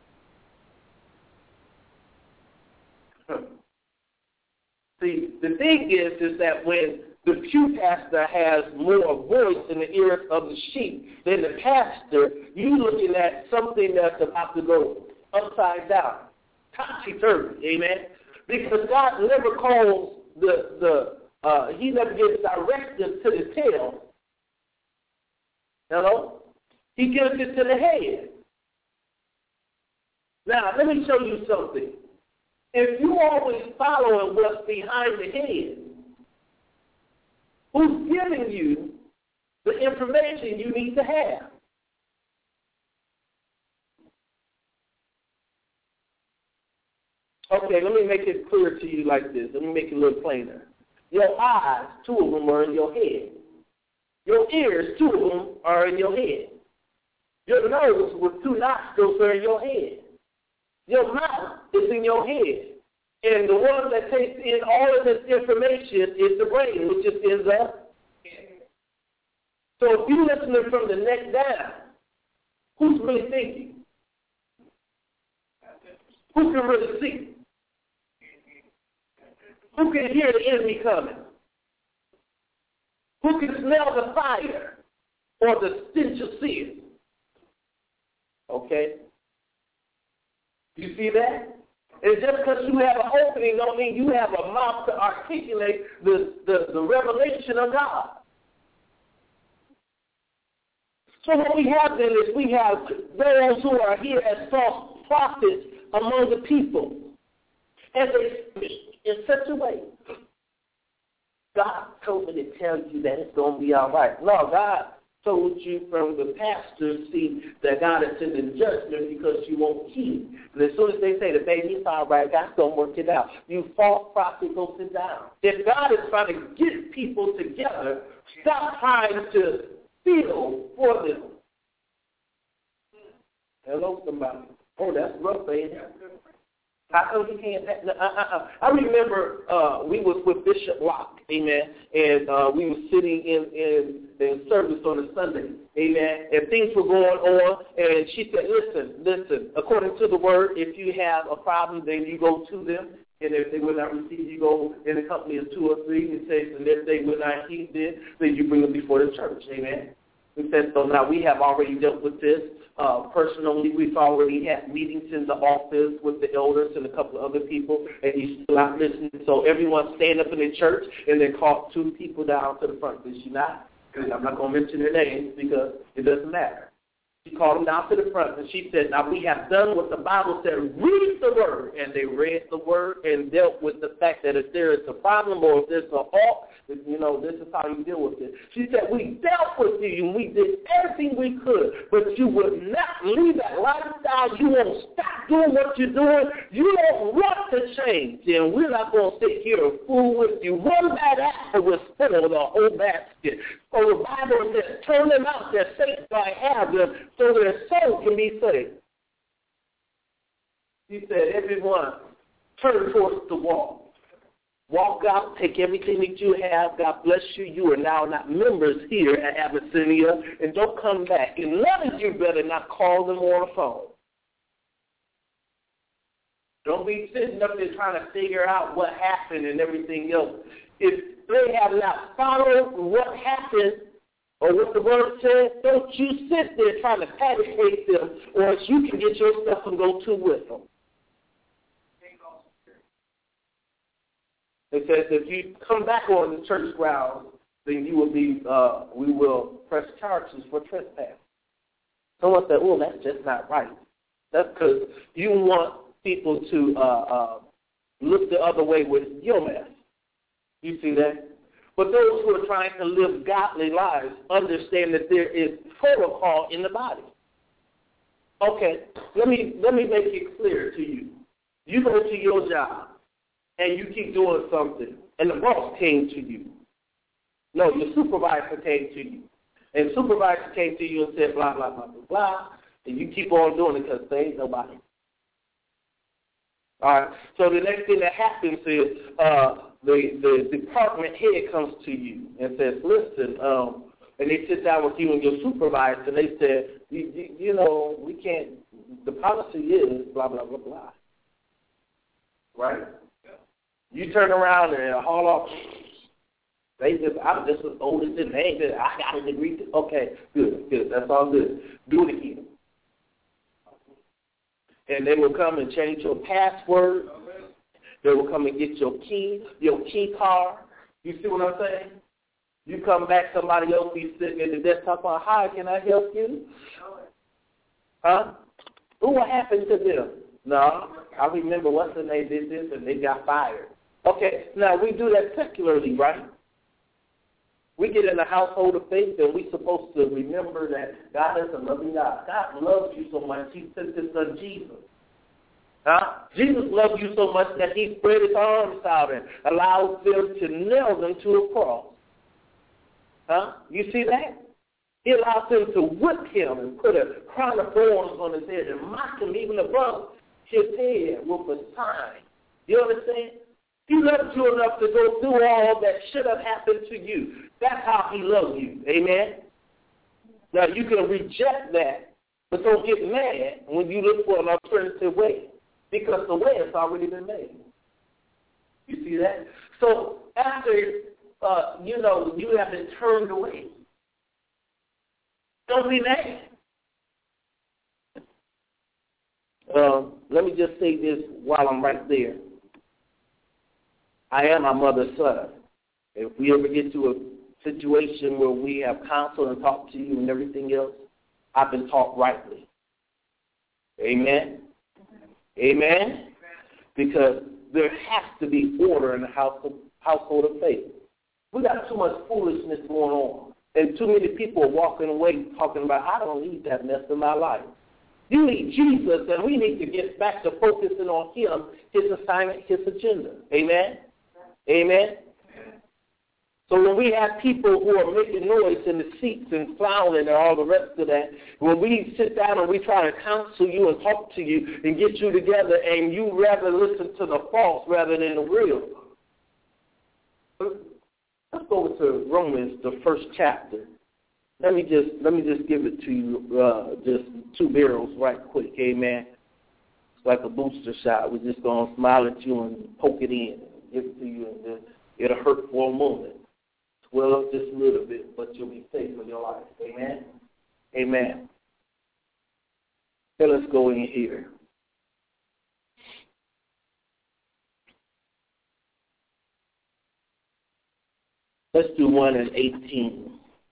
See, the thing is, is that when the pew pastor has more voice in the ears of the sheep than the pastor, you're looking at something that's about to go upside down, topsy-turvy, amen? Because God never calls the, the uh, he never gives directives to the tail. Hello? He gives it to the head. Now, let me show you something. If you always following what's behind the head, who's giving you the information you need to have? Okay, let me make it clear to you like this. Let me make it a little plainer. Your eyes, two of them are in your head. Your ears, two of them are in your head. Your nose with two nostrils are in your head. Your mouth is in your head. And the one that takes in all of this information is the brain, which is in the head. So if you're listening from the neck down, who's really thinking? Who can really see? Who can hear the enemy coming? Who can smell the fire or the stench of sin? Okay? You see that? And just because you have an opening don't mean you have a mouth to articulate the, the, the revelation of God. So what we have then is we have those who are here as false prophets among the people. And they speak in such a way. God told me to tell you that it's going to be all right. No, God told you from the pastor seat that God is sending judgment because you won't heed. And as soon as they say the baby's all right, God's going to work it out. You false prophet, go sit down. If God is trying to get people together, stop trying to feel for them. Hello, somebody. Oh, that's rough, ain't it? How come he can't? Uh, uh, uh. I remember uh, we was with Bishop Locke, amen, and uh, we were sitting in, in, in service on a Sunday, amen, and things were going on, and she said, listen, listen, according to the word, if you have a problem, then you go to them, and if they will not receive, you go in the company of two or three, and say, and if they will not heed it, then you bring them before the church, amen. We said, so now we have already dealt with this. Uh, personally, we've already had meetings in the office with the elders and a couple of other people, and he's still not listening. So everyone stand up in the church and then call two people down to the front. Did she not? Because I'm not going to mention their names because it doesn't matter. She called them down to the front, and she said, now we have done what the Bible said. Read the word. And they read the word and dealt with the fact that if there is a problem or if there's an ought, you know, this is how you deal with it. She said, we dealt with you, and we did everything we could, but you would not leave that lifestyle. You won't stop doing what you're doing. You don't want to change, and we're not going to sit here and fool with you. One bad apple will spoil the whole basket. So the Bible says, turn them out that Satan might have them so their soul can be saved. He said, everyone, turn towards the wall. Walk out, take everything that you have. God bless you. You are now not members here at Abyssinia, and don't come back. And none of you better not call them on the phone. Don't be sitting up there trying to figure out what happened and everything else. If they have not followed what happened or what the word says, don't you sit there trying to pacificate them, or else you can get your stuff and go to with them. It says, if you come back on the church grounds, then you will be, uh, we will press charges for trespass. Someone said, oh, that's just not right. That's because you want people to uh, uh, look the other way with your mess. You see that? But those who are trying to live godly lives understand that there is protocol in the body. Okay, let me let me make it clear to you. You go to your job and you keep doing something, and the boss came to you. No, your supervisor came to you. And the supervisor came to you and said, blah, blah, blah, blah, blah, and you keep on doing it because there ain't nobody. All right, so the next thing that happens is uh, the, the department head comes to you and says, listen, um, and they sit down with you and your supervisor, and they said, you, you, you know, we can't, the policy is blah, blah, blah, blah. Right? You turn around and haul off. They just, I'm just as old as them. They just, I got a degree. To, okay, good, good. That's all good. Do it again. And they will come and change your password. They will come and get your key, your key card. You see what I'm saying? You come back, somebody else be sitting at the desktop on, hi, can I help you? Huh? Ooh, what happened to them? No, I remember what's the name did this and they got fired. Okay, now we do that secularly, right? We get in the household of faith and we're supposed to remember that God is a loving God. God loves you so much, he sent his son Jesus. Huh? Jesus loved you so much that he spread his arms out and allowed them to nail them to a cross. Huh? You see that? He allowed them to whip him and put a crown of thorns on his head and mock him even above his head with a sign. You understand? He loved you enough to go through all that should have happened to you. That's how he loved you. Amen? Now, you can reject that, but don't get mad when you look for an alternative way, because the way has already been made. You see that? So after, uh, you know, you have been turned away, don't be mad. Um, let me just say this while I'm right there. I am my mother's son. If we ever get to a situation where we have counsel and talk to you and everything else, I've been taught rightly. Amen? Amen? Because there has to be order in the house of, household of faith. We got too much foolishness going on. And too many people are walking away talking about, I don't need that mess in my life. You need Jesus, and we need to get back to focusing on him, his assignment, his agenda. Amen? Amen? So when we have people who are making noise in the seats and frowning and all the rest of that, when we sit down and we try to counsel you and talk to you and get you together, and you rather listen to the false rather than the real. Let's go to Romans, the first chapter. Let me just let me just give it to you, uh, just two barrels right quick, amen. It's like a booster shot. We're just gonna smile at you and poke it in, give it to you, and then it'll hurt for a moment. Swell up just a little bit, but you'll be safe in your life, amen. Amen. So let's go in here. Let's do one in eighteen.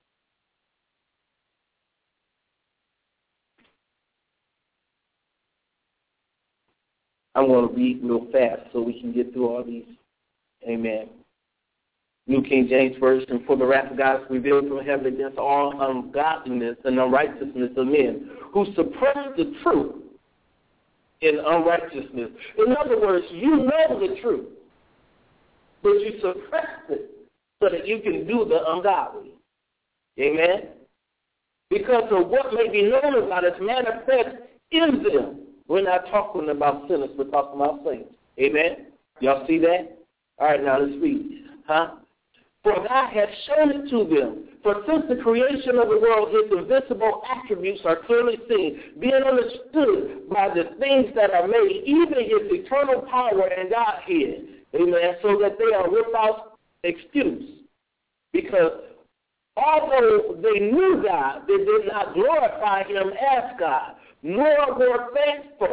I'm going to read real fast so we can get through all these. Amen. New King James Version, for the wrath of God is revealed from heaven against all ungodliness and unrighteousness of men, who suppress the truth in unrighteousness. In other words, you know the truth, but you suppress it so that you can do the ungodly. Amen? Because of what may be known about is manifest in them. We're not talking about sinners, we're talking about saints. Amen? Y'all see that? All right, now let's read. Huh? For God has shown it to them. For since the creation of the world, his invisible attributes are clearly seen, being understood by the things that are made, even his eternal power and Godhead. Amen? So that they are without excuse. Because although they knew God, they did not glorify him as God, nor were thankful.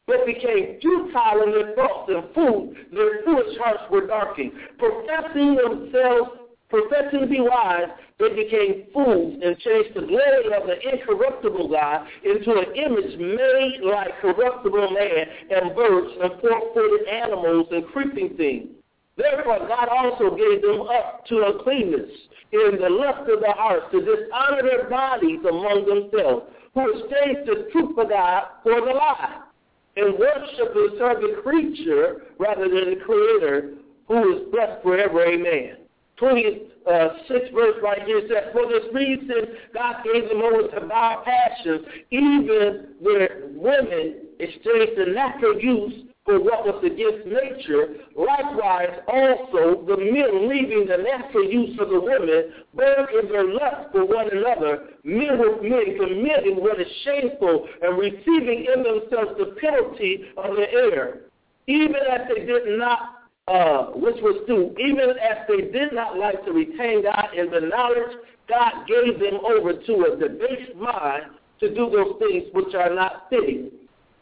but became futile in their thoughts, and fool, their foolish hearts were darkened. Professing themselves, professing to be wise, they became fools and changed the glory of the incorruptible God into an image made like corruptible man and birds and four-footed animals and creeping things. Therefore, God also gave them up to uncleanness in the lust of their hearts to dishonor their bodies among themselves, who exchanged the truth of God for the lie, and worship and serve the creature rather than the Creator, who is blessed forever. Amen. twenty-sixth verse right here says, for this reason God gave them over to vile passions, even their women exchanged the natural use for what was against nature. Likewise also the men, leaving the natural use of the women, burned in their lust for one another, men with men, committing what is shameful and receiving in themselves the penalty of the error, even as they did not Uh, which was due, even as they did not like to retain God in the knowledge, God gave them over to a debased mind to do those things which are not fitting.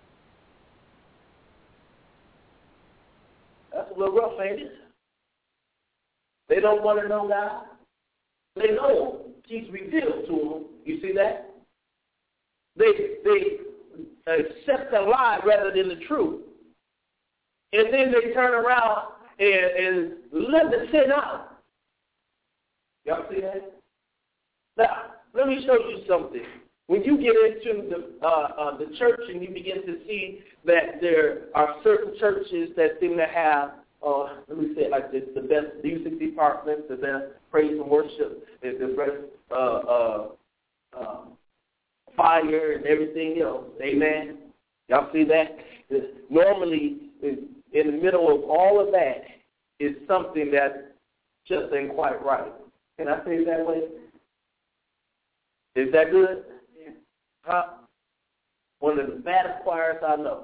That's a little rough, ain't it? They don't want to know God. They know He's revealed to them. You see that? They they accept a lie rather than the truth. And then they turn around and, and let the sin out. Y'all see that? Now, let me show you something. When you get into the uh, uh, the church and you begin to see that there are certain churches that seem to have, uh, let me say it like this, the best music departments, the best praise and worship, the best uh, uh, uh, fire and everything else. Amen? Y'all see that? Normally, in the middle of all of that is something that just ain't quite right. Can I say it that way? Is that good? Yeah. Huh? One of the baddest choirs I know.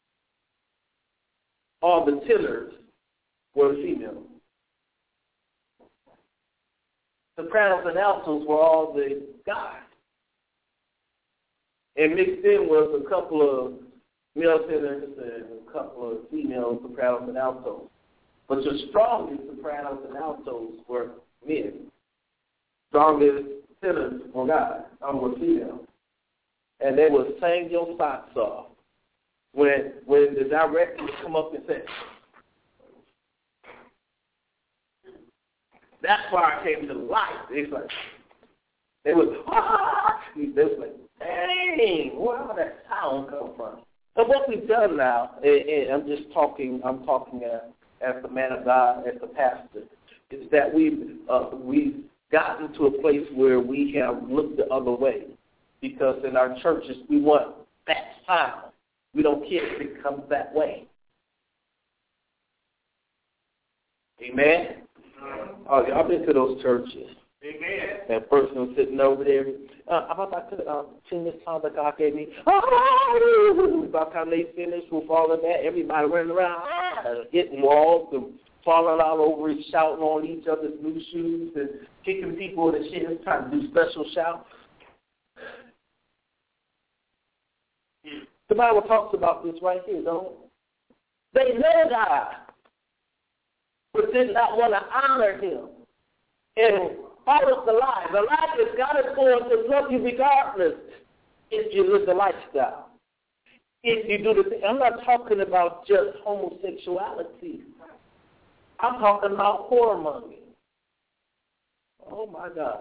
All the tenors were female. Sopranos and altos were all the guys. And mixed in was a couple of male tenors and a couple of female sopranos and altos. But the strongest sopranos and altos were men. Strongest tenors were guys, or were female. And they would sing your socks off when when the director would come up and say, that's why I came to life. It's like, they was, ah! They was like, dang, where did that sound come from? But what we've done now, and, and I'm just talking, I'm talking as, as the man of God, as the pastor, is that we've, uh, we've gotten to a place where we have looked the other way. Because in our churches, we want that sound. We don't care if it comes that way. Amen? Oh, I've been to those churches. Amen. That person sitting over there. Uh, about I could uh, sing this song that God gave me. Oh, by the time they finished with all of that, everybody running around, ah, hitting walls and falling all over and shouting on each other's new shoes and kicking people in the shins, trying to do special shouts. The Bible talks about this right here, don't it? They know God, but did not want to honor him. And follows the lie. The lie is God is going to love you regardless if you live the lifestyle. If you do the thing. I'm not talking about just homosexuality. I'm talking about whoremongering. Oh, my God.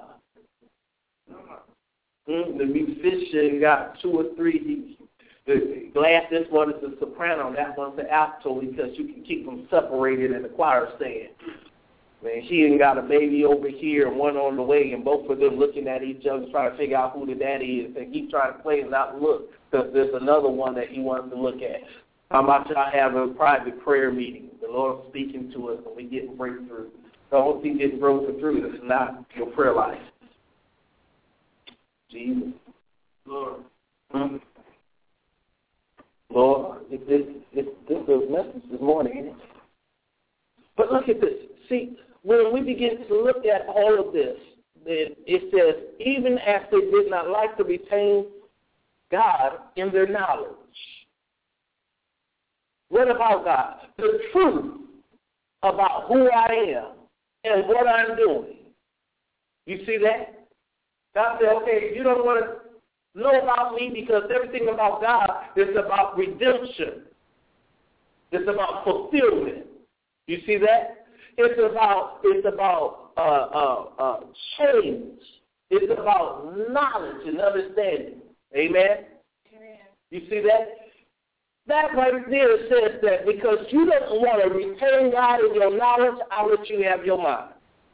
Mm, the musician got two or three. The glad this one is the soprano, that one's the alto, because you can keep them separated in the choir stand. Man, she ain't got a baby over here and one on the way, and both of them looking at each other trying to figure out who the daddy is, and he's trying to play and not look, because there's another one that he wants to look at. How about y'all have a private prayer meeting? The Lord speaking to us, and we getting breakthrough. The only thing getting broken through is not your prayer life. Jesus. Lord. Mm-hmm. Lord, this, this, this is a message this morning, isn't it? But look at this. See, when we begin to look at all of this, it says, even as they did not like to retain God in their knowledge. What about God? The truth about who I am and what I'm doing. You see that? God said, okay, you don't want to know about me because everything about God is about redemption. It's about fulfillment. You see that? It's about it's about uh, uh, uh, change. It's about knowledge and understanding. Amen? Amen. You see that? That right there says that because you don't want to retain God in your knowledge, I'll let you have your mind.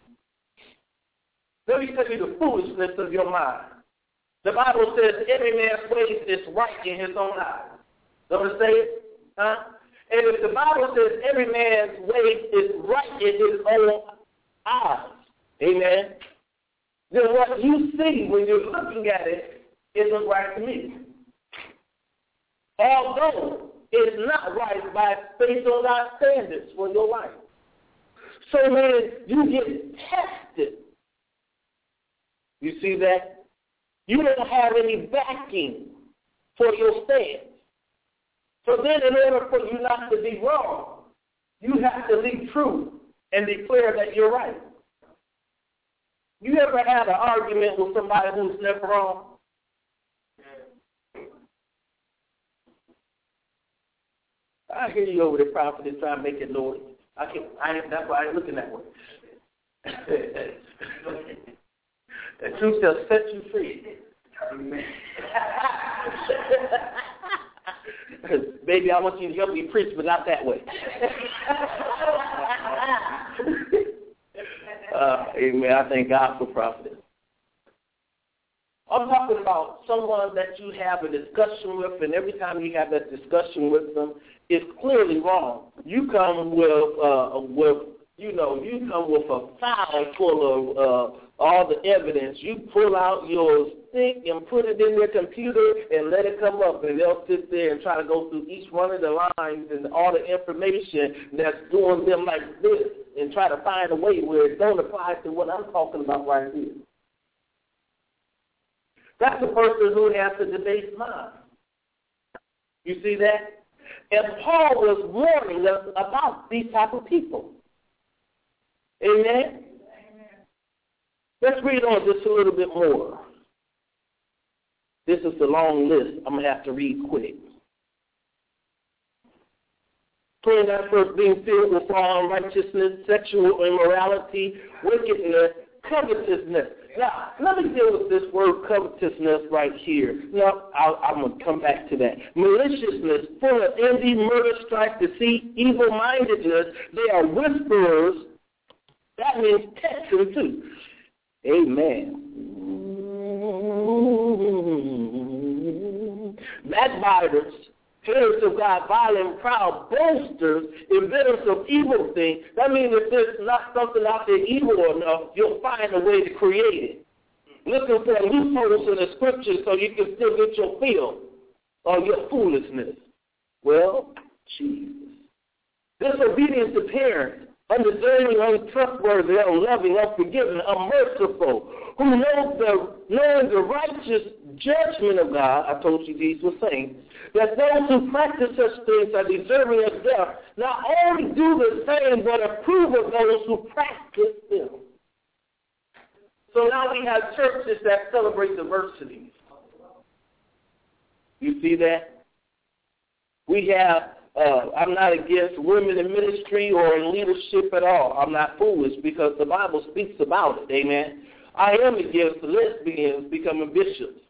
Let me tell you the foolishness of your mind. The Bible says every man's way is right in his own eyes. Don't it say it? Huh? And if the Bible says every man's way is right in his own eyes, amen, then what you see when you're looking at it isn't right to me. Although it's not right by based on our standards for your life. So when you get tested, you see that? You don't have any backing for your stance. So then in order for you not to be wrong, you have to be true and declare that you're right. You ever had an argument with somebody who's never wrong? I hear you over the prophet and trying to make it noise. I can't. I ain't, that's why I ain't looking that way. The truth shall set you free. Amen. Baby, I want you to help me preach, but not that way. uh, amen. I thank God for prophet. I'm talking about someone that you have a discussion with, and every time you have that discussion with them, it's clearly wrong. You come with, uh, with you know, you come with a file full of uh, all the evidence. You pull out your stick and put it in their computer and let it come up, and they'll sit there and try to go through each one of the lines and all the information that's doing them like this and try to find a way where it don't apply to what I'm talking about right here. That's the person who has the debased mind. You see that? And Paul was warning us about these type of people. Amen? Amen? Let's read on just a little bit more. This is a long list. I'm going to have to read quick. Clean that first being filled with all unrighteousness, sexual immorality, wickedness, covetousness. Now, let me deal with this word covetousness right here. Now, I'll, I'm going to come back to that. Maliciousness, full of envy, murder, strife, deceit, evil-mindedness. They are whisperers. That means Texan too. Amen. Backbiters, haters of God, violent, proud, boasters, inventors of evil things. That means if there's not something out there evil enough, you'll find a way to create it. Looking for loopholes in the scriptures so you can still get your fill or your foolishness. Well, Jesus. Disobedience to parents. Undeserving, untrustworthy, unloving, unforgiving, unmerciful, who knows the, knowing the righteous judgment of God, I told you these were saying, that those who practice such things are deserving of death, not only do the same, but approve of those who practice them. So now we have churches that celebrate diversity. You see that? We have Uh, I'm not against women in ministry or in leadership at all. I'm not foolish because the Bible speaks about it, amen. I am against lesbians becoming bishops.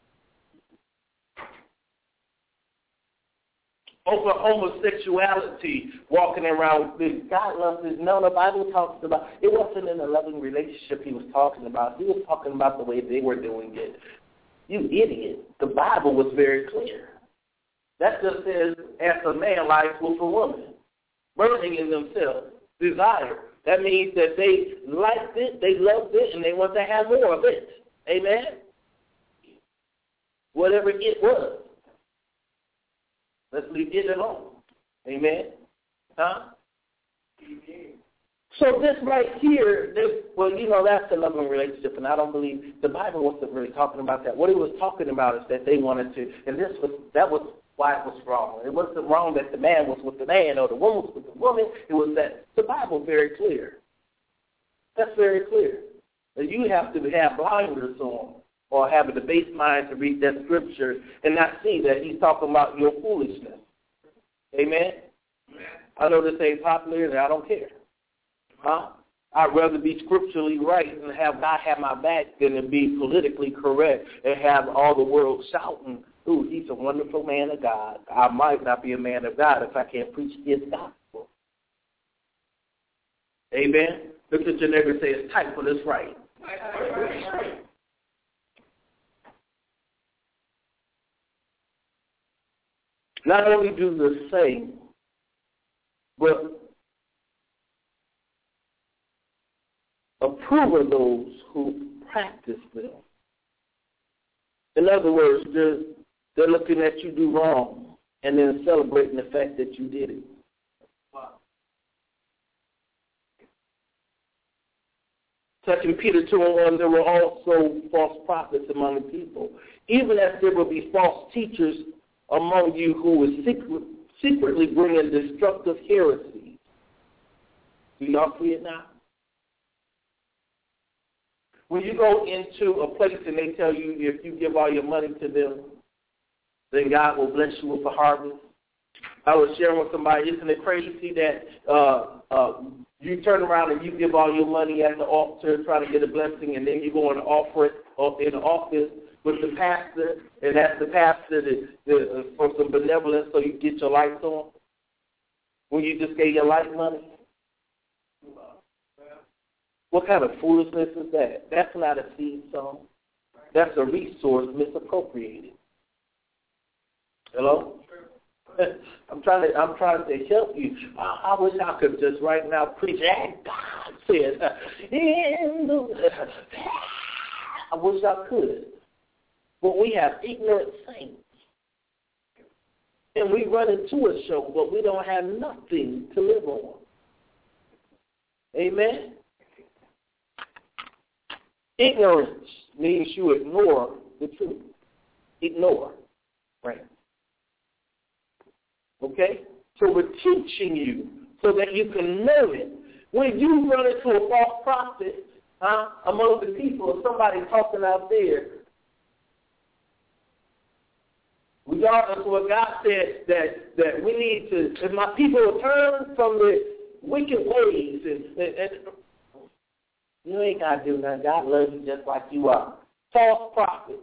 Over homosexuality, walking around with God loves this. No, the Bible talks about, it wasn't in a loving relationship he was talking about. He was talking about the way they were doing it. You idiot. The Bible was very clear. That just says, as a man lies with a woman, burning in themselves, desire. That means that they liked it, they loved it, and they want to have more of it. Amen? Whatever it was. Let's leave it alone. Amen? Huh? So this right here, this, well, you know, that's a loving relationship, and I don't believe the Bible wasn't really talking about that. What it was talking about is that they wanted to, and this was that was why it was wrong. It wasn't wrong that the man was with the man or the woman was with the woman. It was that the Bible is very clear. That's very clear. That you have to have blinders on or have a debased mind to read that scripture and not see that he's talking about your foolishness. Amen? I know this ain't popular and I don't care. Huh? I'd rather be scripturally right and have God have my back than to be politically correct and have all the world shouting, ooh, he's a wonderful man of God. I might not be a man of God if I can't preach his gospel. Amen? Look at your neighbor and say, it's tight, but it's right. Not only do the same, but approve of those who practice them. In other words, they're, they're looking at you do wrong and then celebrating the fact that you did it. Wow. Second Peter two and one, there were also false prophets among the people, even as there will be false teachers among you who will secret, secretly bring in destructive heresies. Do y'all see it now? When you go into a place and they tell you if you give all your money to them, then God will bless you with a harvest. I was sharing with somebody, isn't it crazy that uh, uh, you turn around and you give all your money at the altar trying to get a blessing, and then you go and offer it in the office with the pastor, and that's the pastor that, that, uh, for some benevolence so you get your lights on when you just gave your light money? What kind of foolishness is that? That's not a seed sown. That's a resource misappropriated. Hello? I'm trying to I'm trying to help you. I, I wish I could just right now preach as God says. In the, I wish I could. But we have ignorant saints. And we run into a show, but we don't have nothing to live on. Amen? Ignorance means you ignore the truth. Ignore. Right. Okay? So we're teaching you so that you can know it. When you run into a false prophet huh, among the people, or somebody talking out there, regardless of what God said, that, that we need to, if my people will turn from the wicked ways and, and, and you ain't got to do nothing. God loves you just like you are. False prophet.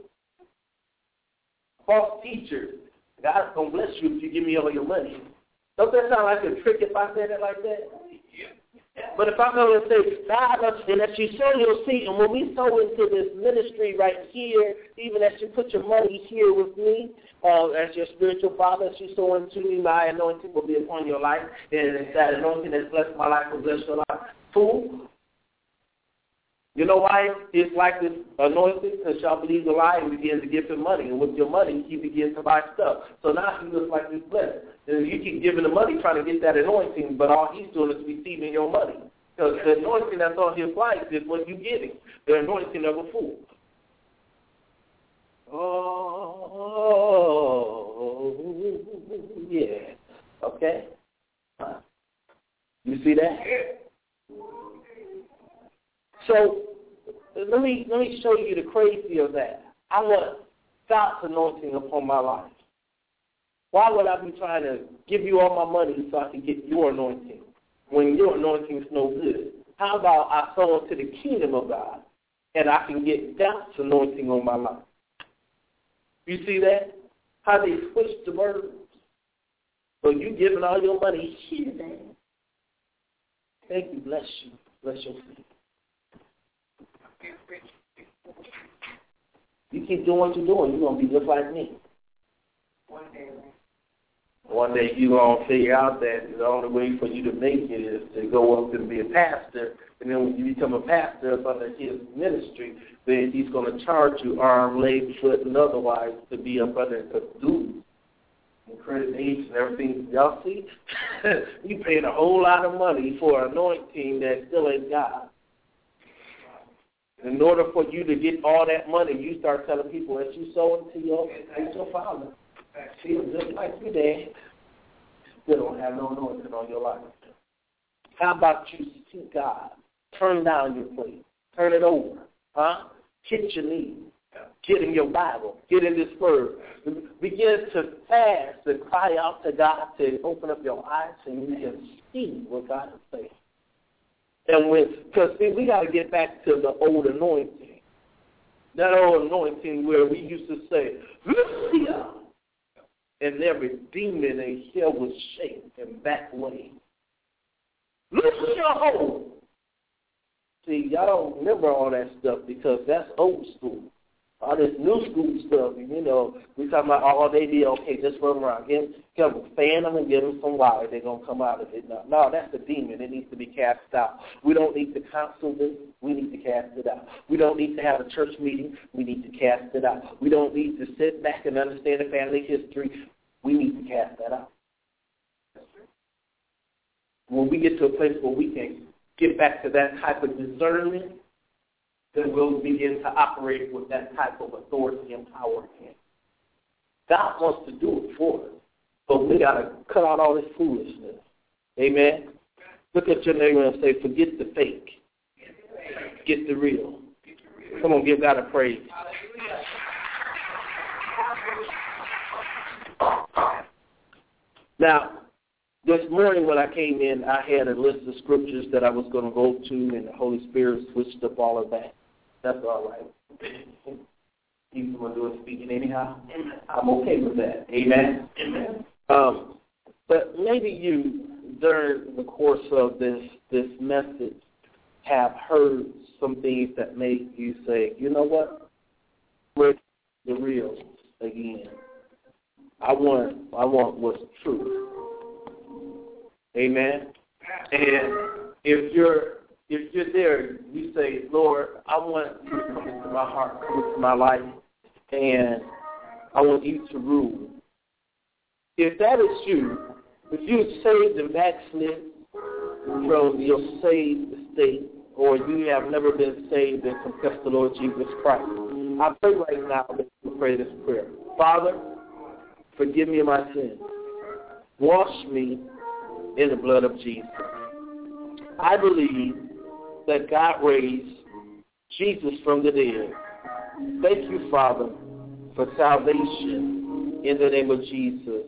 False teacher. God's going to bless you if you give me all your money. Don't that sound like a trick if I said it like that? But if I go and say, God, and as you sow your seed, and when we sow into this ministry right here, even as you put your money here with me, uh, as your spiritual father, as you sow into me, my anointing will be upon your life, and that anointing that's blessed my life will bless your life. Fool. You know why it's like this anointing? Because y'all believe the lie and begin to give him money. And with your money, he begins to buy stuff. So now he looks like he's blessed. And you keep giving the money trying to get that anointing, but all he's doing is receiving your money. Because the anointing that's on his life is what you're getting. The anointing of a fool. Oh, yeah. Okay? You see that? So let me let me show you the crazy of that. I want God's anointing upon my life. Why would I be trying to give you all my money so I can get your anointing when your anointing is no good? How about I sow into the kingdom of God and I can get God's anointing on my life? You see that? How they switch the words. So you giving all your money here, man. Thank you. Bless you. Bless your feet. You keep doing what you're doing, you're going to be just like me. One day, One day you're going to figure out that the only way for you to make it is to go up and be a pastor. And then when you become a pastor up under his ministry, then he's going to charge you arm, leg, foot, and otherwise to be up under a duty. Accreditation and everything. Y'all see? You paying a whole lot of money for an anointing that still ain't God. In order for you to get all that money, you start telling people that you sow into your, into your father. Feel just like you did. You don't have no anointing on your life. How about you seek God? Turn down your plate. Turn it over. Huh? Hit your knees. Get in your Bible. Get in this word. Begin to fast and cry out to God to open up your eyes and you can see what God is saying. And when, because see, we got to get back to the old anointing. That old anointing where we used to say, Lucia, and every demon in hell was shaken and back away. Loose your hold. See, y'all don't remember all that stuff because that's old school. All this new school stuff, you know, we talking about all they did, okay, just run around. Give, give them, fan them and give them some water. They're going to come out of it. No, no, that's the demon. It needs to be cast out. We don't need to counsel this. We need to cast it out. We don't need to have a church meeting. We need to cast it out. We don't need to sit back and understand the family history. We need to cast that out. When we get to a place where we can get back to that type of discernment, then we'll begin to operate with that type of authority and power again. God wants to do it for us, but we got to cut out all this foolishness. Amen? Look at your neighbor and say, forget the fake. Get the real. Come on, give God a praise. Now, this morning when I came in, I had a list of scriptures that I was going to go to, and the Holy Spirit switched up all of that. That's all right. You want to do it speaking anyhow? I'm okay with that. Amen? Amen. Um, but maybe you, during the course of this, this message, have heard some things that make you say, you know what? Where's the real again? I want, I want what's true. Amen. And if you're if you're there, you say, Lord, I want you to come into my heart, come into my life, and I want you to rule. If that is you, if you're saved and backslid from your saved state, or you have never been saved and confessed the Lord Jesus Christ, I pray right now that you pray this prayer. Father, forgive me of my sins. Wash me in the blood of Jesus. I believe that God raised Jesus from the dead. Thank you, Father, for salvation in the name of Jesus.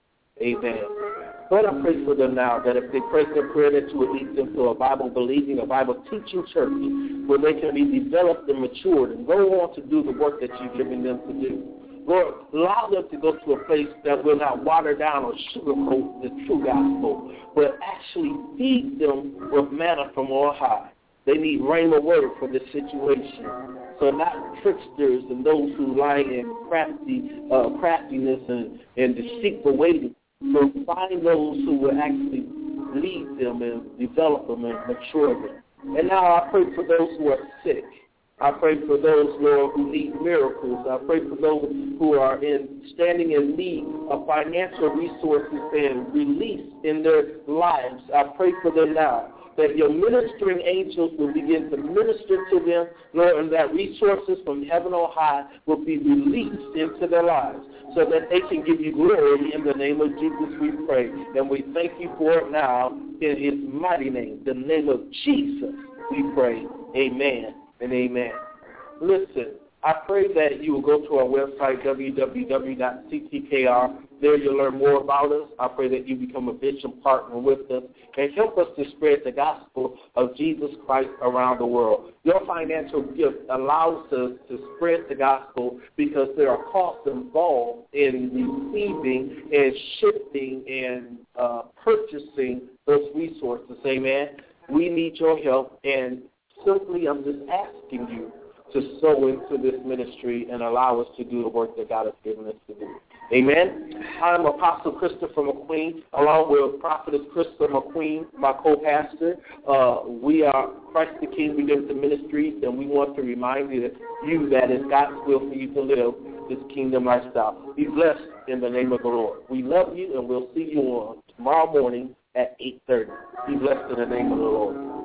Amen. Lord, I pray for them now that if they pray their prayer, that you would lead them to a Bible-believing, a Bible-teaching church where they can be developed and matured and go on to do the work that you've given them to do. Lord, allow them to go to a place that will not water down or sugarcoat the true gospel, but actually feed them with manna from on high. They need rhema word for this situation. So not tricksters and those who lie in crafty, uh, craftiness and, and deceitful waiting, but find those who will actually lead them and develop them and mature them. And now I pray for those who are sick. I pray for those, Lord, who need miracles. I pray for those who are in standing in need of financial resources and release in their lives. I pray for them now, that your ministering angels will begin to minister to them, Lord, and that resources from heaven on high will be released into their lives so that they can give you glory. In the name of Jesus we pray. And we thank you for it now in his mighty name, the name of Jesus we pray. Amen. And amen. Listen, I pray that you will go to our website, w w w dot c t k r. There you'll learn more about us. I pray that you become a vision partner with us and help us to spread the gospel of Jesus Christ around the world. Your financial gift allows us to spread the gospel because there are costs involved in receiving and shipping and uh, purchasing those resources. Amen. We need your help, and simply, I'm just asking you to sow into this ministry and allow us to do the work that God has given us to do. Amen. I'm Apostle Christopher McQueen, along with Prophetess Krista McQueen, my co-pastor. Uh, we are Christ the King Redemptive Ministries, and we want to remind you that, you that it's God's will for you to live this kingdom lifestyle. Be blessed in the name of the Lord. We love you, and we'll see you on tomorrow morning at eight thirty. Be blessed in the name of the Lord.